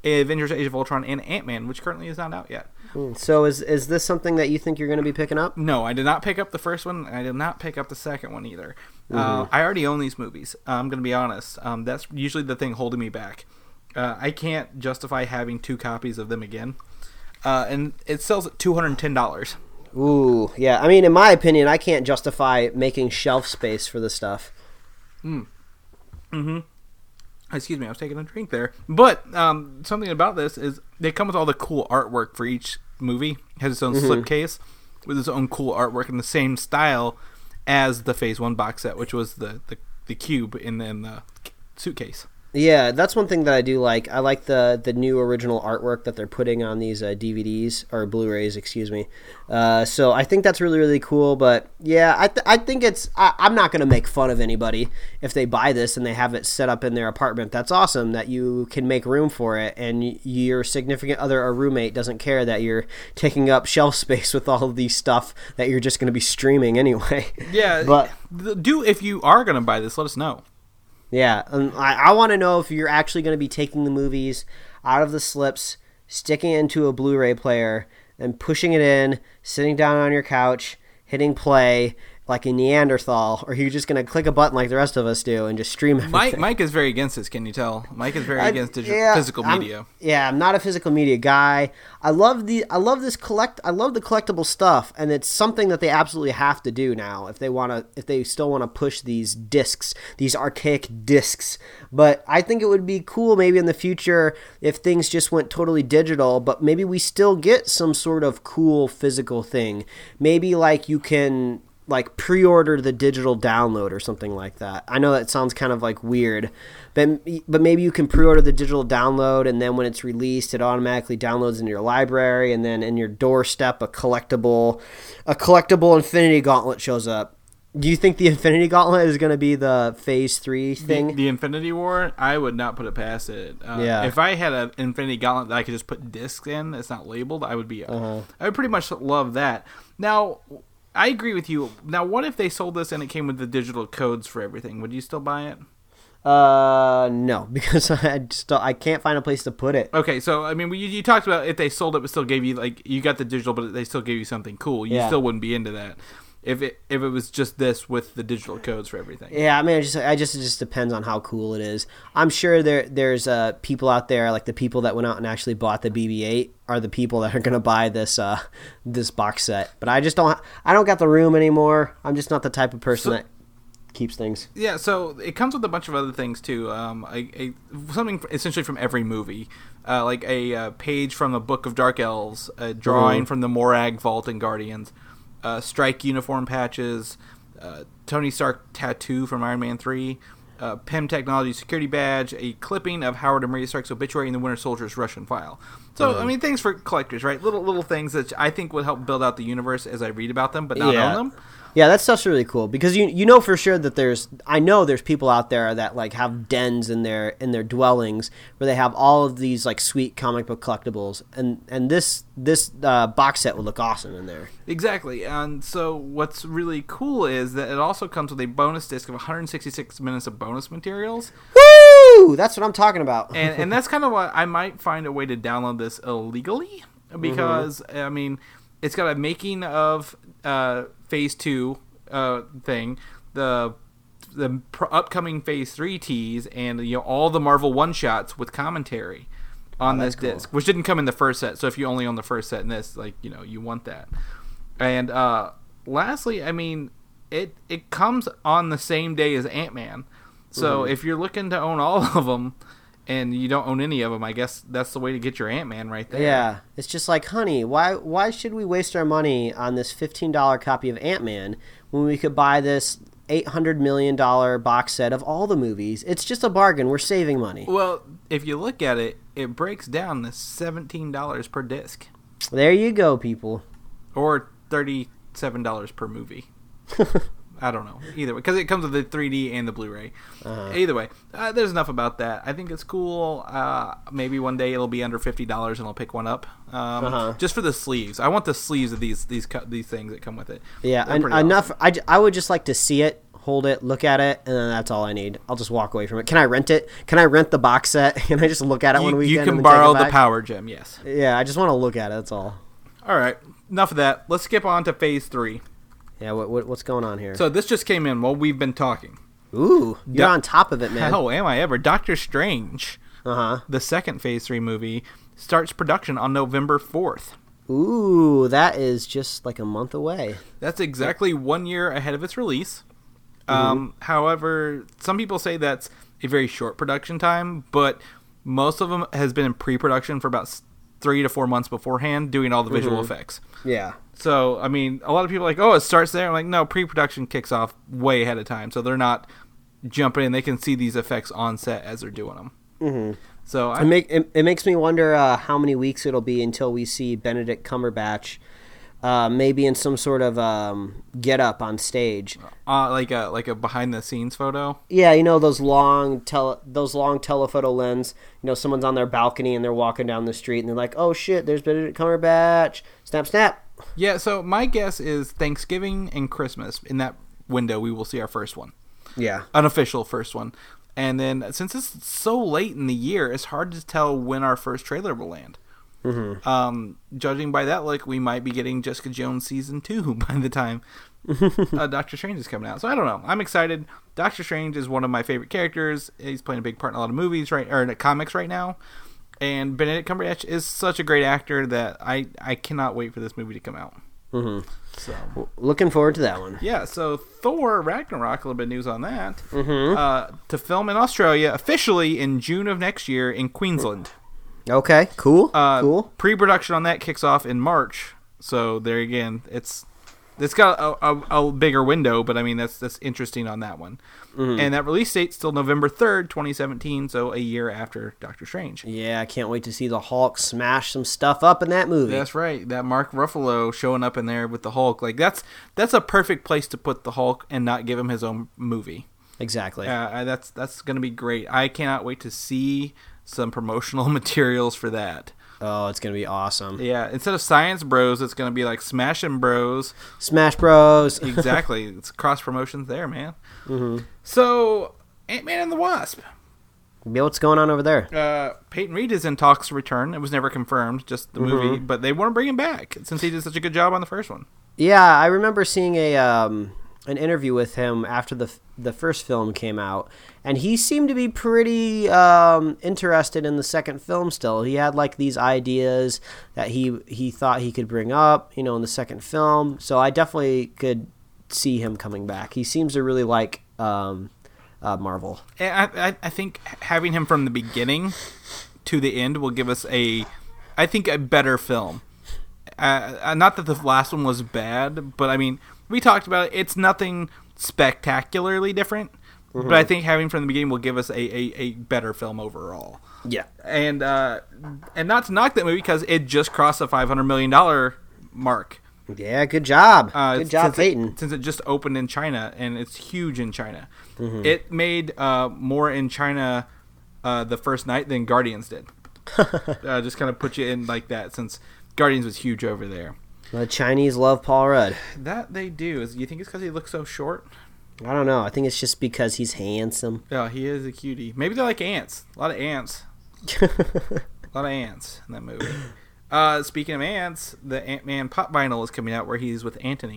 Avengers: Age of Ultron, and Ant-Man, which currently is not out yet.
So is is this something that you think you're going to be picking up?
No, I did not pick up the first one. I did not pick up the second one either.
Mm-hmm.
Uh, I already own these movies. Uh, I'm going to be honest. Um, that's usually the thing holding me back. Uh, I can't justify having two copies of them again. Uh, and it sells at two hundred ten dollars.
Ooh, yeah. I mean, in my opinion, I can't justify making shelf space for this stuff.
Mm. Mm-hmm. Excuse me, I was taking a drink there. But um, something about this is they come with all the cool artwork for each movie. It has its own mm-hmm. slipcase with its own cool artwork in the same style as the Phase One box set, which was the, the, the cube in the, in the suitcase.
Yeah, that's one thing that I do like. I like the the new original artwork that they're putting on these uh, D V Ds or Blu-rays, excuse me. Uh, so I think that's really really cool. But yeah, I th- I think it's. I- I'm not gonna make fun of anybody if they buy this and they have it set up in their apartment. That's awesome that you can make room for it, and y- your significant other or roommate doesn't care that you're taking up shelf space with all of these stuff that you're just gonna be streaming anyway.
Yeah,
but
do if you are gonna buy this, let us know.
Yeah, and I, I want to know if you're actually going to be taking the movies out of the slips, sticking it into a Blu-ray player, and pushing it in, sitting down on your couch, hitting play like a Neanderthal, or you're just going to click a button like the rest of us do and just stream everything.
Mike, Mike is very against this, can you tell? Mike is very
I,
against digital,
yeah,
physical media.
I'm, yeah, I'm not a physical media guy. I love the I love this collect I love the collectible stuff, and it's something that they absolutely have to do now if they want to if they still want to push these discs, these archaic discs. But I think it would be cool maybe in the future if things just went totally digital, but maybe we still get some sort of cool physical thing. Maybe like you can like pre-order the digital download or something like that. I know that sounds kind of like weird, but but maybe you can pre-order the digital download, and then when it's released, it automatically downloads into your library, and then in your doorstep, a collectible, a collectible Infinity Gauntlet shows up. Do you think the Infinity Gauntlet is going to be the Phase Three thing?
The, the Infinity War, I would not put it past it. Uh,
yeah.
If I had an Infinity Gauntlet that I could just put discs in, that's not labeled, I would be.
Uh-huh.
I would pretty much love that. Now, I agree with you. Now, what if they sold this and it came with the digital codes for everything? Would you still buy it?
Uh, no, because I just I can't find a place to put it.
Okay, so I mean, you, you talked about if they sold it, but still gave you like you got the digital, but they still gave you something cool. You
Yeah.
still wouldn't be into that if it if it was just this with the digital codes for everything.
Yeah, I mean, I just, I just, it just depends on how cool it is. I'm sure there, there's uh, people out there, like the people that went out and actually bought the B B eight, are the people that are gonna buy this, uh, this box set. But I just don't, I don't got the room anymore. I'm just not the type of person
So-
that keeps things.
Yeah, so it comes with a bunch of other things too. Um, a, a something essentially from every movie, uh, like a uh, page from the Book of Dark Elves, a drawing
Mhm.
from the Morag Vault in Guardians, uh, strike uniform patches, uh, Tony Stark tattoo from Iron Man three, uh, P I M Technology security badge, a clipping of Howard and Maria Stark's obituary, and the Winter Soldier's Russian file. So,
Mhm.
I mean, things for collectors, right? Little little things that I think would help build out the universe as I read about them, but not
Yeah.
own them.
Yeah, that stuff's really cool because you you know for sure that there's I know there's people out there that like have dens in their in their dwellings where they have all of these like sweet comic book collectibles, and and this this uh, box set would look awesome in there.
Exactly, and so what's really cool is that it also comes with a bonus disc of one hundred sixty-six minutes of bonus materials,
Woo! That's what I'm talking about.
and and that's kind of what I might find a way to download this illegally because
Mm-hmm.
I mean it's got a making of uh, Phase Two uh, thing, the the pr- upcoming Phase Three tease, and you know all the Marvel one shots with commentary on
Oh,
this
that's cool.
disc, which didn't come in the first set. So if you only own the first set in this, like you know, you want that. And uh, lastly, I mean, it it comes on the same day as Ant-Man. So
Mhm.
if you're looking to own all of them, and you don't own any of them, I guess that's the way to get your Ant-Man right there.
Yeah, it's just like, honey, why why should we waste our money on this fifteen dollars copy of Ant-Man when we could buy this eight hundred million dollars box set of all the movies? It's just a bargain. We're saving money.
Well, if you look at it, it breaks down to seventeen dollars per disc,
There you go, people.
or thirty-seven dollars per movie. I don't know. Either way, because it comes with the three D and the Blu-ray.
Uh-huh.
Either way, uh, there's enough about that. I think it's cool. Uh, maybe one day it'll be under fifty dollars and I'll pick one up. Um,
Uh-huh.
Just for the sleeves. I want the sleeves of these these cu- these things that come with it.
Yeah,
They're
en-
pretty
enough.
awesome.
I, j- I would just like to see it, hold it, look at it, and then that's all I need. I'll just walk away from it. Can I rent it? Can I rent the box set? Can I just look at it
You,
one weekend?
you
and
can
then
borrow
take it
the
back?
Power Gem, yes.
Yeah, I just want to look at it. That's all.
All right, enough of that. Let's skip on to phase three.
Yeah, what, what what's going on here?
So this just came in while we've been talking.
Ooh, you're
Do-
on top of it, man.
How am I ever? Doctor Strange,
Uh huh.
the second phase three movie, starts production on November fourth.
Ooh, that is just like a month away.
That's exactly one year ahead of its release. Um, however, some people say that's a very short production time, but most of them has been in pre-production for about s- three to four months beforehand, doing all the visual effects.
Yeah.
So, I mean, a lot of people are like, oh, it starts there. I'm like, no, pre-production kicks off way ahead of time, so they're not jumping in. They can see these effects on set as they're doing them. Mm-hmm. So, I
It, make, it, it makes me wonder uh, how many weeks it'll be until we see Benedict Cumberbatch uh, maybe in some sort of um, get-up on stage.
uh, like a like a behind-the-scenes photo.
Yeah, you know those long tele those long telephoto lens. You know, someone's on their balcony and they're walking down the street and they're like, "Oh shit, there's Benedict Cumberbatch!" Snap, snap.
Yeah, so my guess is Thanksgiving and Christmas. In that window, we will see our first one.
Yeah.
Unofficial first one. And then, since it's so late in the year, it's hard to tell when our first trailer will land. Mm-hmm. Um, judging by that look, we might be getting Jessica Jones season two by the time uh, Doctor Strange is coming out. So I don't know. I'm excited. Doctor Strange is one of my favorite characters. He's playing a big part in a lot of movies right or in the comics right now. And Benedict Cumberbatch is such a great actor that I, I cannot wait for this movie to come out.
Mm-hmm.
So
Looking forward to that one.
yeah, so Thor Ragnarok, a little bit of news on that.
Mm-hmm.
Uh, to film in Australia officially in June of next year in Queensland.
Okay, cool,
Uh,
cool.
Pre-production on that kicks off in March. So there again, it's it's got a, a, a bigger window, but I mean that's that's interesting on that one.
Mm-hmm.
And that release date's still November third, twenty seventeen, so a year after Doctor Strange.
Yeah, I can't wait to see the Hulk smash some stuff up in that movie.
That's right. That Mark Ruffalo showing up in there with the Hulk, like that's that's a perfect place to put the Hulk and not give him his own movie.
Exactly.
Uh, that's that's going to be great. I cannot wait to see some promotional materials for that.
Oh, it's gonna be awesome.
Yeah, instead of Science Bros, it's going to be like Smashing Bros.
Smash Bros.
Exactly. It's cross promotions there, man. Mm-hmm. So, Ant-Man and the Wasp.
Yeah, what's going on over there?
Uh, Peyton Reed is in talks to return. It was never confirmed, just the movie, but they want to bring him back since he did such a good job on the first one.
Yeah, I remember seeing a um, an interview with him after the the first film came out, and he seemed to be pretty um, interested in the second film still. He had like these ideas that he he thought he could bring up, you know, in the second film. So I definitely could see him coming back. He seems to really like um, uh, Marvel.
And I, I, I think having him from the beginning to the end will give us a, I think, a better film. Uh, uh, not that the last one was bad, but I mean, we talked about it. It's nothing spectacularly different, mm-hmm. but I think having from the beginning will give us a, a, a better film overall.
Yeah.
And uh, and not to knock that movie because it just crossed the five hundred million dollars mark.
Yeah, good job.
Uh,
good job,
since
Peyton.
It, since it just opened in China, and it's huge in China.
Mm-hmm.
It made uh, more in China uh, the first night than Guardians did. uh, just kind of put you in like that, since Guardians was huge over there.
The Chinese love Paul Rudd.
That they do. Is you think it's because he looks so short?
I don't know. I think it's just because he's handsome.
Yeah, he is a cutie. Maybe they're like ants. A lot of ants. A lot of ants in that movie. Uh, speaking of ants, the Ant-Man pop vinyl is coming out where he's with Anthony.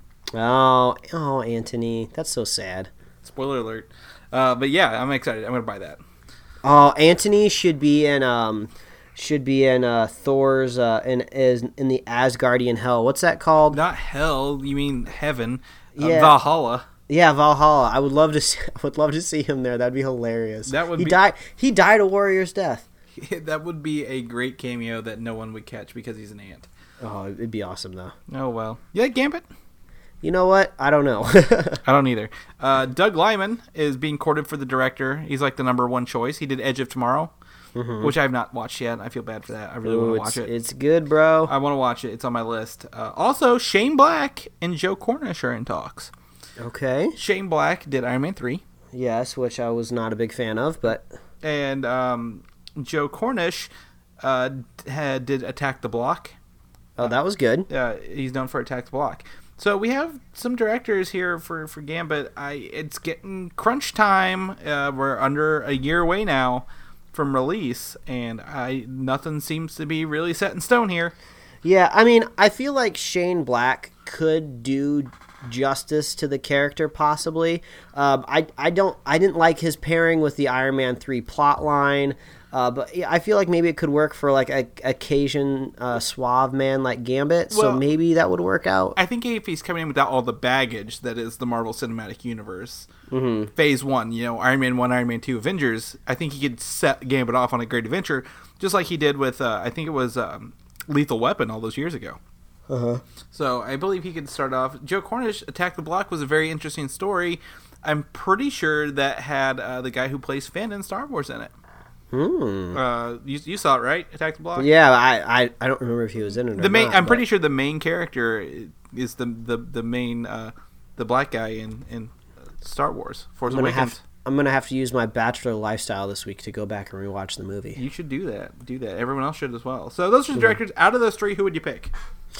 Oh, oh, Anthony, that's so sad.
Spoiler alert. Uh, but yeah, I'm excited. I'm gonna buy that.
Oh, Anthony should be in um, should be in uh, Thor's uh, in is in the Asgardian hell. What's that called?
Not hell. You mean heaven? Uh,
Yeah.
Valhalla.
Yeah, Valhalla. I would love to. See, I would love to see him there. That'd be hilarious.
That would
he
be-
died. He died a warrior's death.
That would be a great cameo that no one would catch because he's an ant.
Oh, it'd be awesome though.
Oh well. You like Gambit?
You know what? I don't know.
I don't either. Uh, Doug Liman is being courted for the director. He's like the number one choice. He did Edge of Tomorrow, mm-hmm. which I have not watched yet. I feel bad for that. I really
Ooh,
want to watch
it's,
it.
It's good, bro.
I want to watch it. It's on my list. Uh, also, Shane Black and Joe Cornish are in talks.
Okay.
Shane Black did Iron Man three.
Yes, which I was not a big fan of, but
And um, Joe Cornish uh, had, did Attack the Block.
oh, that was good.
Uh, he's known for Attack the Block. So we have some directors here for, for Gambit. I it's getting crunch time. Uh, we're under a year away now from release, and I nothing seems to be really set in stone here.
Yeah, I mean, I feel like Shane Black could do justice to the character, possibly. Um, I I don't I didn't like his pairing with the Iron Man three plot line. Uh, but I feel like maybe it could work for like a occasion uh, suave man like Gambit, so
Well,
maybe that would work out.
I think if he's coming in without all the baggage that is the Marvel Cinematic Universe,
Mm-hmm.
Phase One, you know, Iron Man One, Iron Man Two, Avengers, I think he could set Gambit off on a great adventure, just like he did with uh, I think it was um, Lethal Weapon all those years ago.
Uh-huh.
So I believe he could start off. Joe Cornish, Attack the Block was a very interesting story. I'm pretty sure that had uh, the guy who plays Finn in Star Wars in it.
Hmm.
Uh, you, you saw it, right? Attack the Block.
Yeah, I, I I don't remember if he was in it or
The main.
not,
I'm
but-
pretty sure the main character is the the the main uh, the black guy in in Star Wars. Force
I'm gonna
Awakens.
have I'm gonna have to use my bachelor lifestyle this week to go back and rewatch the movie.
You should do that. Do that. Everyone else should as well. So those are the directors. Out of those three, who would you pick?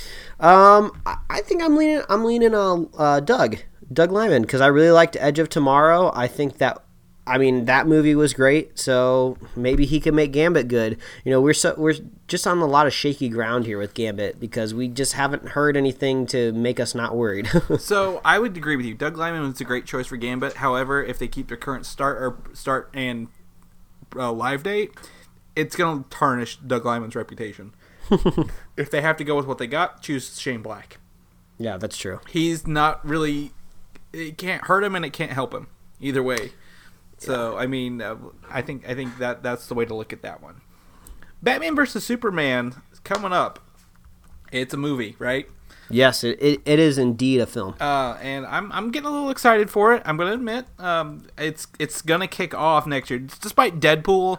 Um, I, I think I'm leaning I'm leaning on uh, Doug Doug Lyman because I really liked Edge of Tomorrow. I think that. I mean, that movie was great, so maybe he can make Gambit good. You know, we're so, we're just on a lot of shaky ground here with Gambit because we just haven't heard anything to make us not worried.
So I would agree with you. Doug Liman was a great choice for Gambit. However, if they keep their current start or start and uh, live date, it's going to tarnish Doug Liman's reputation. If they have to go with what they got, choose Shane Black.
Yeah, that's true.
He's not really. It can't hurt him and it can't help him either way. So I mean, uh, I think I think that that's the way to look at that one. Batman versus Superman is coming up. It's a movie, right?
Yes, it, it, it is indeed a film.
Uh, and I'm I'm getting a little excited for it. I'm going to admit, um, it's it's gonna kick off next year. Despite Deadpool,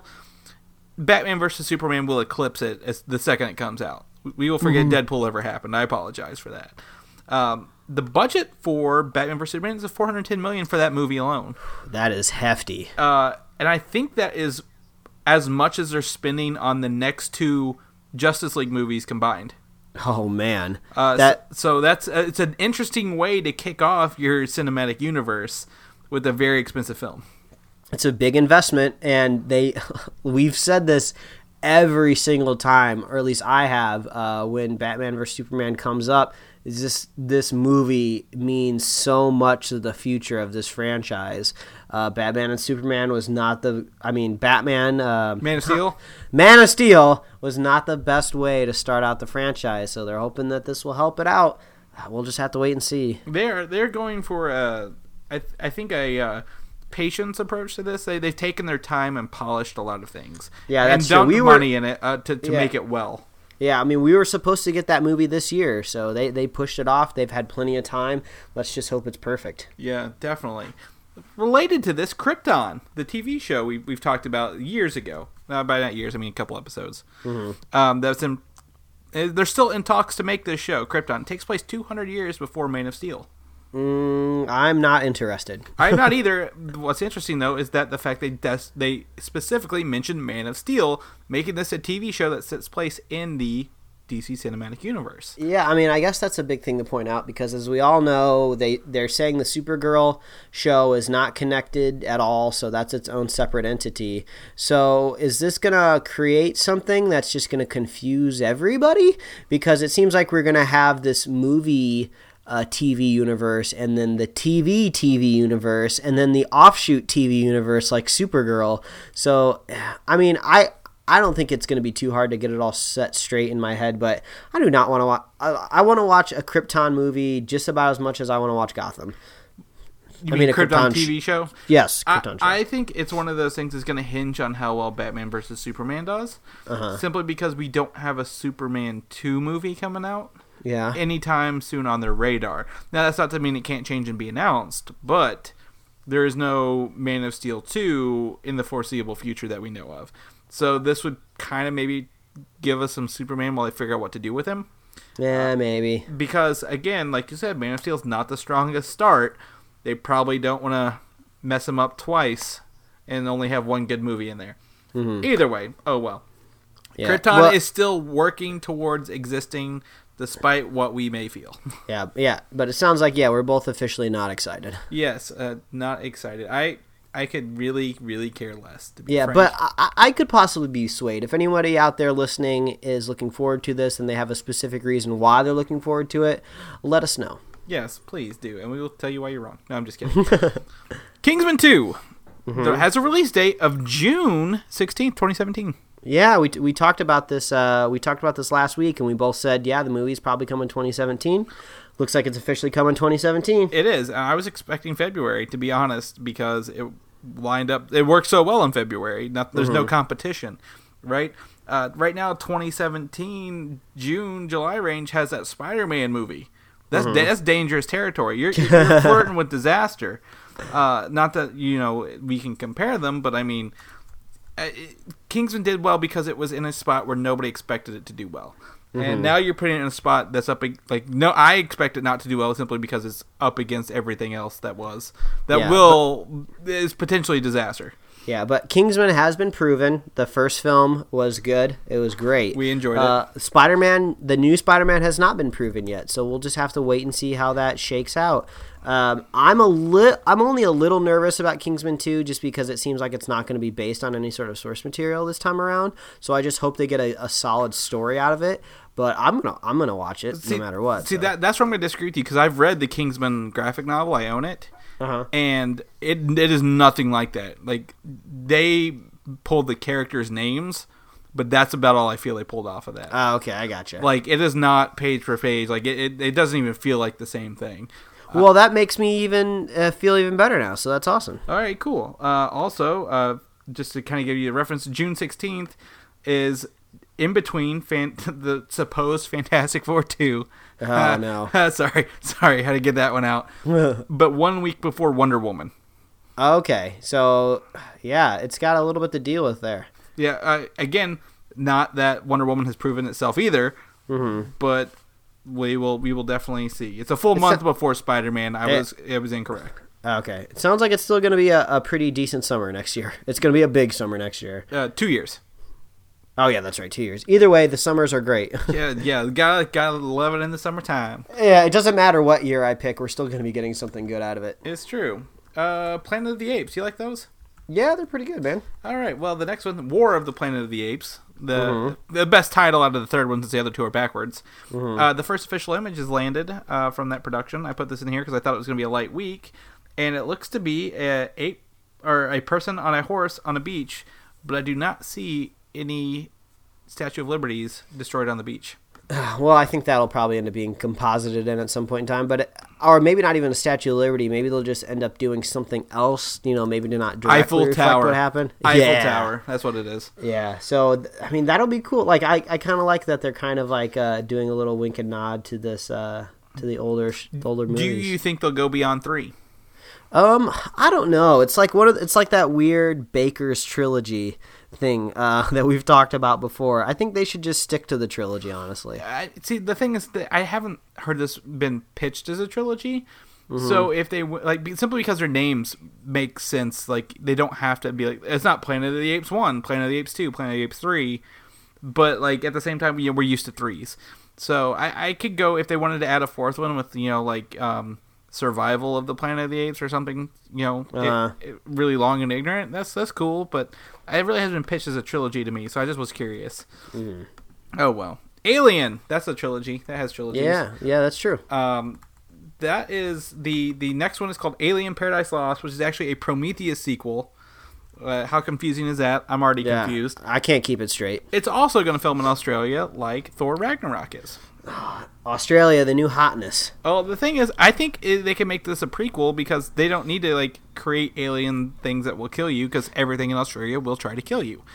Batman versus Superman will eclipse it as the second it comes out. We will forget mm-hmm. Deadpool ever happened. I apologize for that. Um, the budget for Batman versus Superman is four hundred ten million dollars for that movie alone.
That is hefty.
Uh, and I think that is as much as they're spending on the next two Justice League movies combined.
Oh man,
uh,
that
so, so that's uh, it's an interesting way to kick off your cinematic universe with a very expensive film.
It's a big investment, and they we've said this every single time, or at least I have, uh, when Batman versus Superman comes up. Is this this movie means so much to the future of this franchise. Uh, Batman and Superman was not the. I mean, Batman. Uh,
Man of Steel.
Man of Steel was not the best way to start out the franchise. So they're hoping that this will help it out. We'll just have to wait and see.
They're they're going for a, I I think a uh, patience approach to this. They they've taken their time and polished a lot of things.
Yeah, that's
and
true.
dumped
We were,
money in it uh, to to
yeah.
make it well.
Yeah, I mean, we were supposed to get that movie this year, so they, they pushed it off. They've had plenty of time. Let's just hope it's perfect.
Yeah, definitely. Related to this, Krypton, the T V show we, we've talked about years ago. Uh, by not years, I mean a couple episodes.
Mm-hmm.
Um, that's in. They're still in talks to make this show. Krypton it takes place two hundred years before Man of Steel.
Mm, I'm not interested.
I'm not either. What's interesting, though, is that the fact they des- they specifically mentioned Man of Steel, making this a T V show that sets place in the D C Cinematic Universe.
Yeah, I mean, I guess that's a big thing to point out because, as we all know, they, they're saying the Supergirl show is not connected at all, so that's its own separate entity. So is this going to create something that's just going to confuse everybody? Because it seems like we're going to have this movie uh, T V universe and then the T V T V universe and then the offshoot T V universe like Supergirl. So, I mean, I... I don't think it's going to be too hard to get it all set straight in my head, but I do not want to watch. I, I want to watch a Krypton movie just about as much as I want to watch Gotham.
You
I
mean,
mean,
a Krypton,
Krypton
T V show?
Yes,
I,
Krypton show.
I think it's one of those things that's going to hinge on how well Batman versus Superman does.
Uh-huh.
Simply because we don't have a Superman two movie coming out
Yeah.
anytime soon on their radar. Now, that's not to mean it can't change and be announced, but there is no Man of Steel two in the foreseeable future that we know of. So this would kind of maybe give us some Superman while they figure out what to do with him.
Yeah, maybe.
Because, again, like you said, Man of Steel's not the strongest start. They probably don't want to mess him up twice and only have one good movie in there.
Mm-hmm.
Either way, oh well.
Yeah.
Krypton
Well,
is still working towards existing despite what we may feel.
Yeah, yeah, but it sounds like yeah, we're both officially not excited.
Yes, uh, not excited. I I could really really care less. To be
Yeah,
frank.
but I, I could possibly be swayed. If anybody out there listening is looking forward to this and they have a specific reason why they're looking forward to it, let us know.
Yes, please do, and we will tell you why you're wrong. No, I'm just kidding. Kingsman two mm-hmm. has a release date of June sixteenth, twenty seventeen.
Yeah, we we talked about this. Uh, we talked about this last week, and we both said, yeah, the movie's probably coming twenty seventeen. Looks like it's officially coming twenty seventeen.
It is. I was expecting February, to be honest, because it lined up. It worked so well in February. Not, there's mm-hmm. no competition, right? Uh, right now, twenty seventeen June, July range has that Spider-Man movie. That's mm-hmm. that's dangerous territory. You're, you're flirting with disaster. Uh, not that you know we can compare them, but I mean. Uh, it, Kingsman did well because it was in a spot where nobody expected it to do well, mm-hmm. and now you're putting it in a spot that's up like no, I expect it not to do well simply because it's up against everything else that was that
yeah,
will but, is potentially a disaster.
Yeah, but Kingsman has been proven. The first film was good. It was great.
We enjoyed
uh,
it.
Spider-Man, the new Spider-Man has not been proven yet, so we'll just have to wait and see how that shakes out. Um, I'm a li- I'm only a little nervous about Kingsman two just because it seems like it's not going to be based on any sort of source material this time around. So I just hope they get a, a solid story out of it. But I'm gonna I'm gonna watch it
see,
no matter what.
See
so.
that that's where I'm gonna disagree with you because I've read the Kingsman graphic novel. I own it.
Uh-huh.
And it it is nothing like that. Like they pulled the characters' names, but that's about all I feel they pulled off of that.
Oh, okay, I gotcha.
Like it is not page for page. Like it, it, it doesn't even feel like the same thing.
Well, uh, that makes me even uh, feel even better now. So that's awesome.
All right, cool. Uh, also, uh, just to kind of give you a reference, June sixteenth is in between fan- the supposed Fantastic Four two.
Oh,
uh,
no.
Uh, sorry, sorry, had to get that one out. But one week before Wonder Woman.
Okay, so, yeah, it's got a little bit to deal with there.
Yeah, uh, again, not that Wonder Woman has proven itself either,
mm-hmm.
but we will we will definitely see. It's a full it's month a- before Spider-Man. I it- was it was incorrect.
Okay, it sounds like it's still going to be a, a pretty decent summer next year. It's going to be a big summer next year.
Uh, two years.
Oh, yeah, that's right, two years. Either way, the summers are great.
yeah, yeah, gotta, gotta love it in the summertime.
Yeah, it doesn't matter what year I pick, we're still going to be getting something good out of it.
It's true. Uh, Planet of the Apes, you like those?
Yeah, they're pretty good, man.
All right, well, the next one, War of the Planet of the Apes, the
mm-hmm.
the best title out of the third one since the other two are backwards.
Mm-hmm.
Uh, the first official image is landed uh, from that production. I put this in here because I thought it was going to be a light week, and it looks to be a ape or a person on a horse on a beach, but I do not see any Statue of Liberties destroyed on the beach.
Well, I think that'll probably end up being composited in at some point in time, but it, or maybe not even a Statue of Liberty. Maybe they'll just end up doing something else. You know, maybe to not directly
Eiffel
reflect
Tower.
what happened.
Eiffel
yeah.
Tower. That's what it is.
Yeah. So I mean, that'll be cool. Like I, I kind of like that they're kind of like uh, doing a little wink and nod to this uh, to the older older movies.
Do you think they'll go beyond three?
Um, I don't know. It's like one of it's like that weird Baker's trilogy thing uh, that we've talked about before. I think they should just stick to the trilogy, honestly.
I, see, the thing is that I haven't heard this been pitched as a trilogy.
Mm-hmm.
So if they like simply because their names make sense, like they don't have to be like it's not Planet of the Apes one, Planet of the Apes two, Planet of the Apes three, but like at the same time, you know, we're used to threes. So I, I could go if they wanted to add a fourth one with you know like um, Survival of the Planet of the Apes or something, you know,
uh-huh.
it, it, really long and ignorant. That's that's cool, but it really hasn't been pitched as a trilogy to me, so I just was curious.
Mm.
Oh well, Alien. That's a trilogy. That has trilogies.
Yeah, yeah, that's true.
Um. That is the the next one is called Alien Paradise Lost, which is actually a Prometheus sequel. Uh, how confusing is that? I'm already
yeah,
confused.
I can't keep it straight.
It's also going to film in Australia, like Thor Ragnarok is.
Australia, the new hotness.
Oh, the thing is, I think they can make this a prequel because they don't need to like create alien things that will kill you because everything in Australia will try to kill you.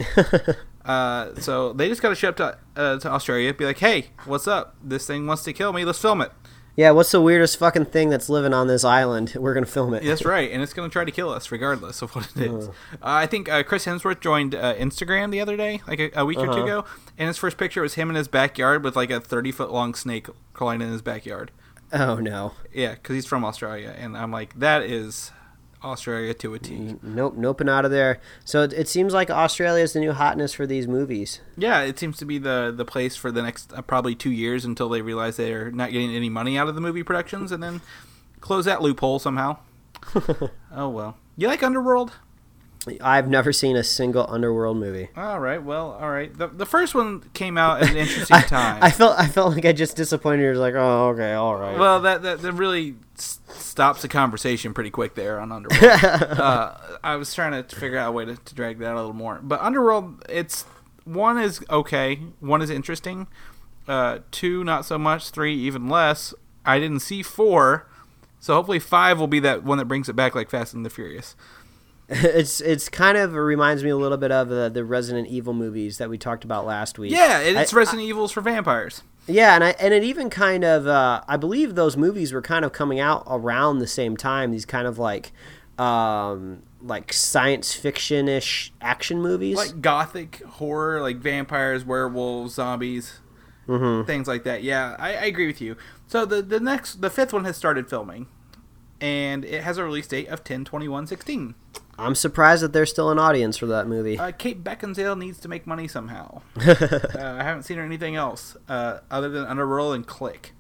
uh, so they just got to show up to uh, to Australia, be like, "Hey, what's up? This thing wants to kill me. Let's film it."
Yeah, what's the weirdest fucking thing that's living on this island? We're going to film it.
That's right, and it's going to try to kill us regardless of what it is. Uh, I think uh, Chris Hemsworth joined uh, Instagram the other day, like a, a week uh-huh. or two ago, and his first picture was him in his backyard with like a thirty-foot-long snake crawling in his backyard.
Oh, no.
Yeah, because he's from Australia, and I'm like, that is Australia to a T.
Nope, nope, and out of there. So it, it seems like Australia is the new hotness for these movies.
Yeah, it seems to be the, the place for the next uh, probably two years until they realize they're not getting any money out of the movie productions, and then close that loophole somehow. Oh, well. You like Underworld?
I've never seen a single Underworld movie.
All right, well, all right. The the first one came out at an interesting
I,
time.
I felt I felt like I just disappointed you. Like, oh, okay, all right.
Well, that that, that really s- stops the conversation pretty quick there on Underworld. uh, I was trying to figure out a way to, to drag that out a little more. But Underworld, it's one is okay, one is interesting, uh, two not so much, three even less. I didn't see four, so hopefully five will be that one that brings it back like Fast and the Furious.
It's it's kind of reminds me a little bit of uh, the Resident Evil movies that we talked about last week.
Yeah, it's
I,
Resident I, Evils for vampires.
Yeah, and I and it even kind of uh, I believe those movies were kind of coming out around the same time. These kind of like um, like science fiction ish action movies,
like gothic horror, like vampires, werewolves, zombies,
mm-hmm.
things like that. Yeah, I, I agree with you. So the the next the fifth one has started filming, and it has a release date of ten twenty-one sixteen.
I'm surprised that there's still an audience for that movie.
Uh, Kate Beckinsale needs to make money somehow. uh, I haven't seen her in anything else uh, other than Underworld and Click.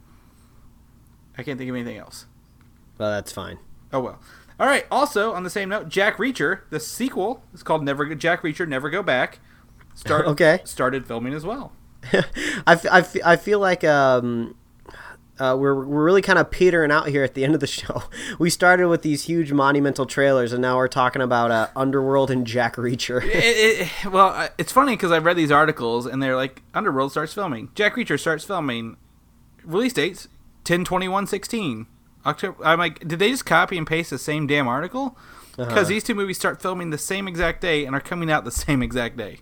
I can't think of anything else.
Well, that's fine.
Oh, well. All right. Also, on the same note, Jack Reacher, the sequel, is called Never Go- Jack Reacher, Never Go Back. Start,
okay.
Started filming as well.
I, f- I, f- I feel like um, uh, we're we're really kind of petering out here at the end of the show. We started with these huge monumental trailers, and now we're talking about uh, Underworld and Jack Reacher.
it, it, well, it's funny because I've read these articles, and they're like, Underworld starts filming. Jack Reacher starts filming. Release dates, ten twenty-one sixteen. October. I'm like, did they just copy and paste the same damn article? Because uh-huh. these two movies start filming the same exact day and are coming out the same exact day.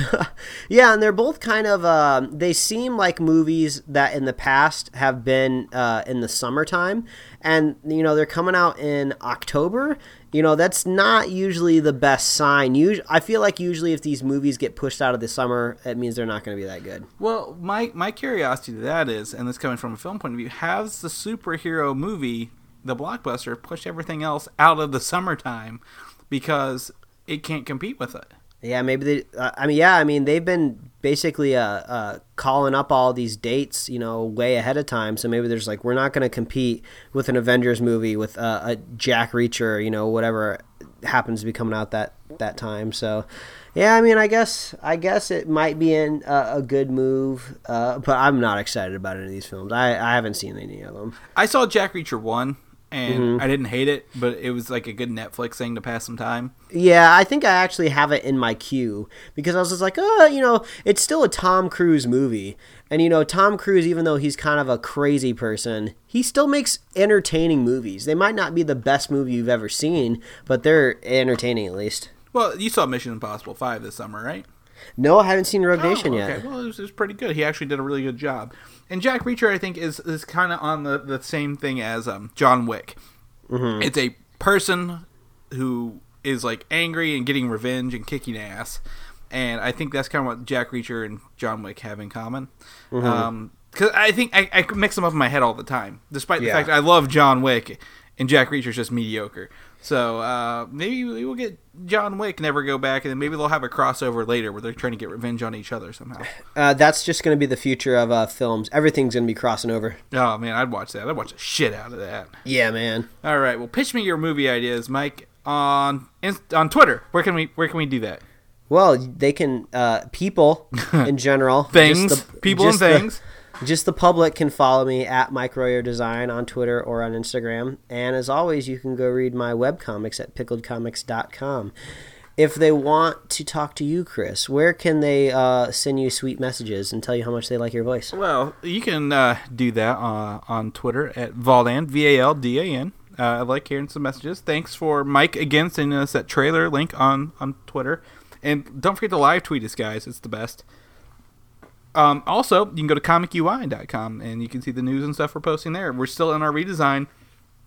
Yeah, and they're both kind of uh, they seem like movies that in the past have been uh, in the summertime, and you know they're coming out in October. You know that's not usually the best sign. Usually, I feel like usually if these movies get pushed out of the summer, it means they're not going to be that good.
Well, my my curiosity to that is, and this coming from a film point of view, has the superhero movie, the blockbuster, pushed everything else out of the summertime because it can't compete with it?
Yeah, maybe they. Uh, I mean, yeah, I mean they've been basically uh, uh, calling up all these dates, you know, way ahead of time. So maybe there's like we're not going to compete with an Avengers movie with uh, a Jack Reacher, you know, whatever happens to be coming out that that time. So, yeah, I mean, I guess I guess it might be in uh, a good move, uh, but I'm not excited about any of these films. I I haven't seen any of them.
I saw Jack Reacher one. And
mm-hmm.
I didn't hate it, but it was like a good Netflix thing to pass some time.
Yeah, I think I actually have it in my queue because I was just like, oh, you know, it's still a Tom Cruise movie. And, you know, Tom Cruise, even though he's kind of a crazy person, he still makes entertaining movies. They might not be the best movie you've ever seen, but they're entertaining at least.
Well, you saw Mission Impossible five this summer, right?
No, I haven't seen Rogue
oh,
Nation
okay.
yet.
Well, it was, it was pretty good. He actually did a really good job. And Jack Reacher, I think, is, is kind of on the, the same thing as um, John Wick. Mm-hmm. It's a person who is like angry and getting revenge and kicking ass, and I think that's kind of what Jack Reacher and John Wick have in common. Mm-hmm. Um, because I think I, I mix them up in my head all the time, despite the yeah. fact I love John Wick and Jack Reacher's just mediocre. So uh, maybe we will get John Wick Never Go Back, and then maybe they'll have a crossover later where they're trying to get revenge on each other somehow.
Uh, that's just going to be the future of uh, films. Everything's going to be crossing over.
Oh, man, I'd watch that. I'd watch the shit out of that.
Yeah, man.
All right, well, pitch me your movie ideas, Mike, on on Twitter. Where can we where can we do that?
Well, they can, uh, people in general.
things,
the,
people and things.
The, Just the public can follow me at Mike Royer Design on Twitter or on Instagram. And as always, you can go read my webcomics at pickled comics dot com. If they want to talk to you, Chris, where can they uh, send you sweet messages and tell you how much they like your voice?
Well, you can uh, do that uh, on Twitter at Valdan, V A L D A N. Uh, I like hearing some messages. Thanks for Mike again sending us that trailer link on, on Twitter. And don't forget to live tweet us, guys. It's the best. Um, also, you can go to comic U I dot com and you can see the news and stuff we're posting there. We're still in our redesign.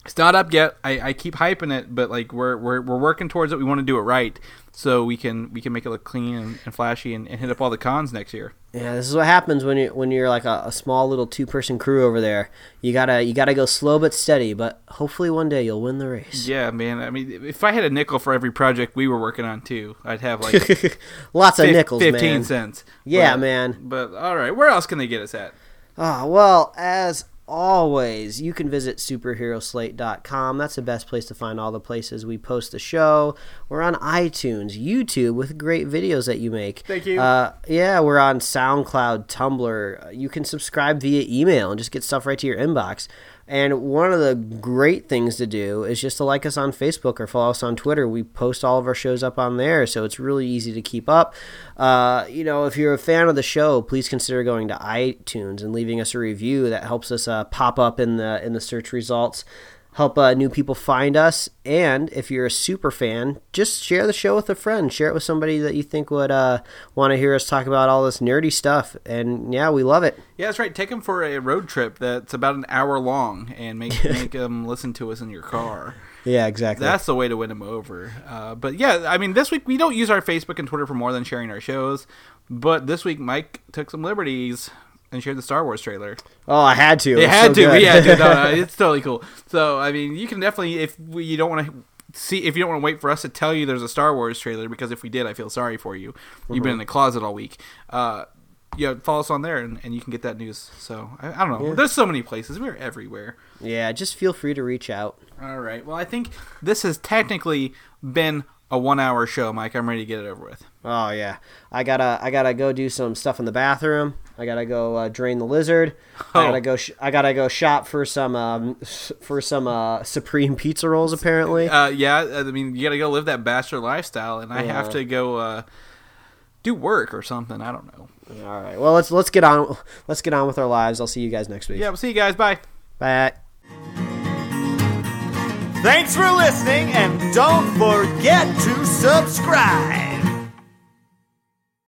It's not up yet. I, I keep hyping it, but like we're we're we're working towards it. We want to do it right, so we can we can make it look clean and, and flashy and, and hit up all the cons next year.
Yeah, this is what happens when you when you're like a, a small little two person crew over there. You gotta you gotta go slow but steady, but hopefully one day you'll win the race.
Yeah, man. I mean, if I had a nickel for every project we were working on too, I'd have like
lots of
fif-
nickels,
fifteen
man.
cents.
Yeah,
but,
man.
But all right, where else can they get us at?
Ah, well, as always, you can visit superhero slate dot com. That's the best place to find all the places we post the show. We're on iTunes, YouTube with great videos that you make.
Thank you.
Uh, yeah, we're on SoundCloud, Tumblr. You can subscribe via email and just get stuff right to your inbox. And one of the great things to do is just to like us on Facebook or follow us on Twitter. We post all of our shows up on there, so it's really easy to keep up. Uh, you know, if you're a fan of the show, please consider going to iTunes and leaving us a review. That helps us uh, pop up in the in the search results, help uh, new people find us. And if you're a super fan, just share the show with a friend. Share it with somebody that you think would uh, want to hear us talk about all this nerdy stuff. And yeah, we love it.
Yeah, that's right. Take them for a road trip that's about an hour long and make make them listen to us in your car.
Yeah, exactly.
That's the way to win them over. Uh, but yeah, I mean, this week we don't use our Facebook and Twitter for more than sharing our shows. But this week Mike took some liberties and shared the Star Wars trailer.
Oh, I had to.
It
It
had
so
to.
good.
Yeah, dude, no, no, it's totally cool. So, I mean, you can definitely, if we, you don't want to see, if you don't want to wait for us to tell you there's a Star Wars trailer, because if we did, I feel sorry for you. You've been in the closet all week. Uh, yeah, follow us on there, and, and you can get that news. So, I, I don't know.
Yeah.
There's so many places. We're everywhere.
Yeah, just feel free to reach out.
All right. Well, I think this has technically been a one-hour show, Mike. I'm ready to get it over with.
Oh yeah, I gotta I gotta go do some stuff in the bathroom. I gotta go uh, drain the lizard.
Oh.
I gotta go. Sh- I gotta go shop for some um, s- for some uh, Supreme pizza rolls. Apparently,
Uh, yeah, I mean, you got to go live that bachelor lifestyle, and I
Yeah.
have to go uh, do work or something. I don't know.
all right. Well, let's let's get on. Let's get on with our lives. I'll see you guys next week.
Yeah, we'll see you guys. Bye.
Bye.
Thanks for listening, and don't forget to subscribe.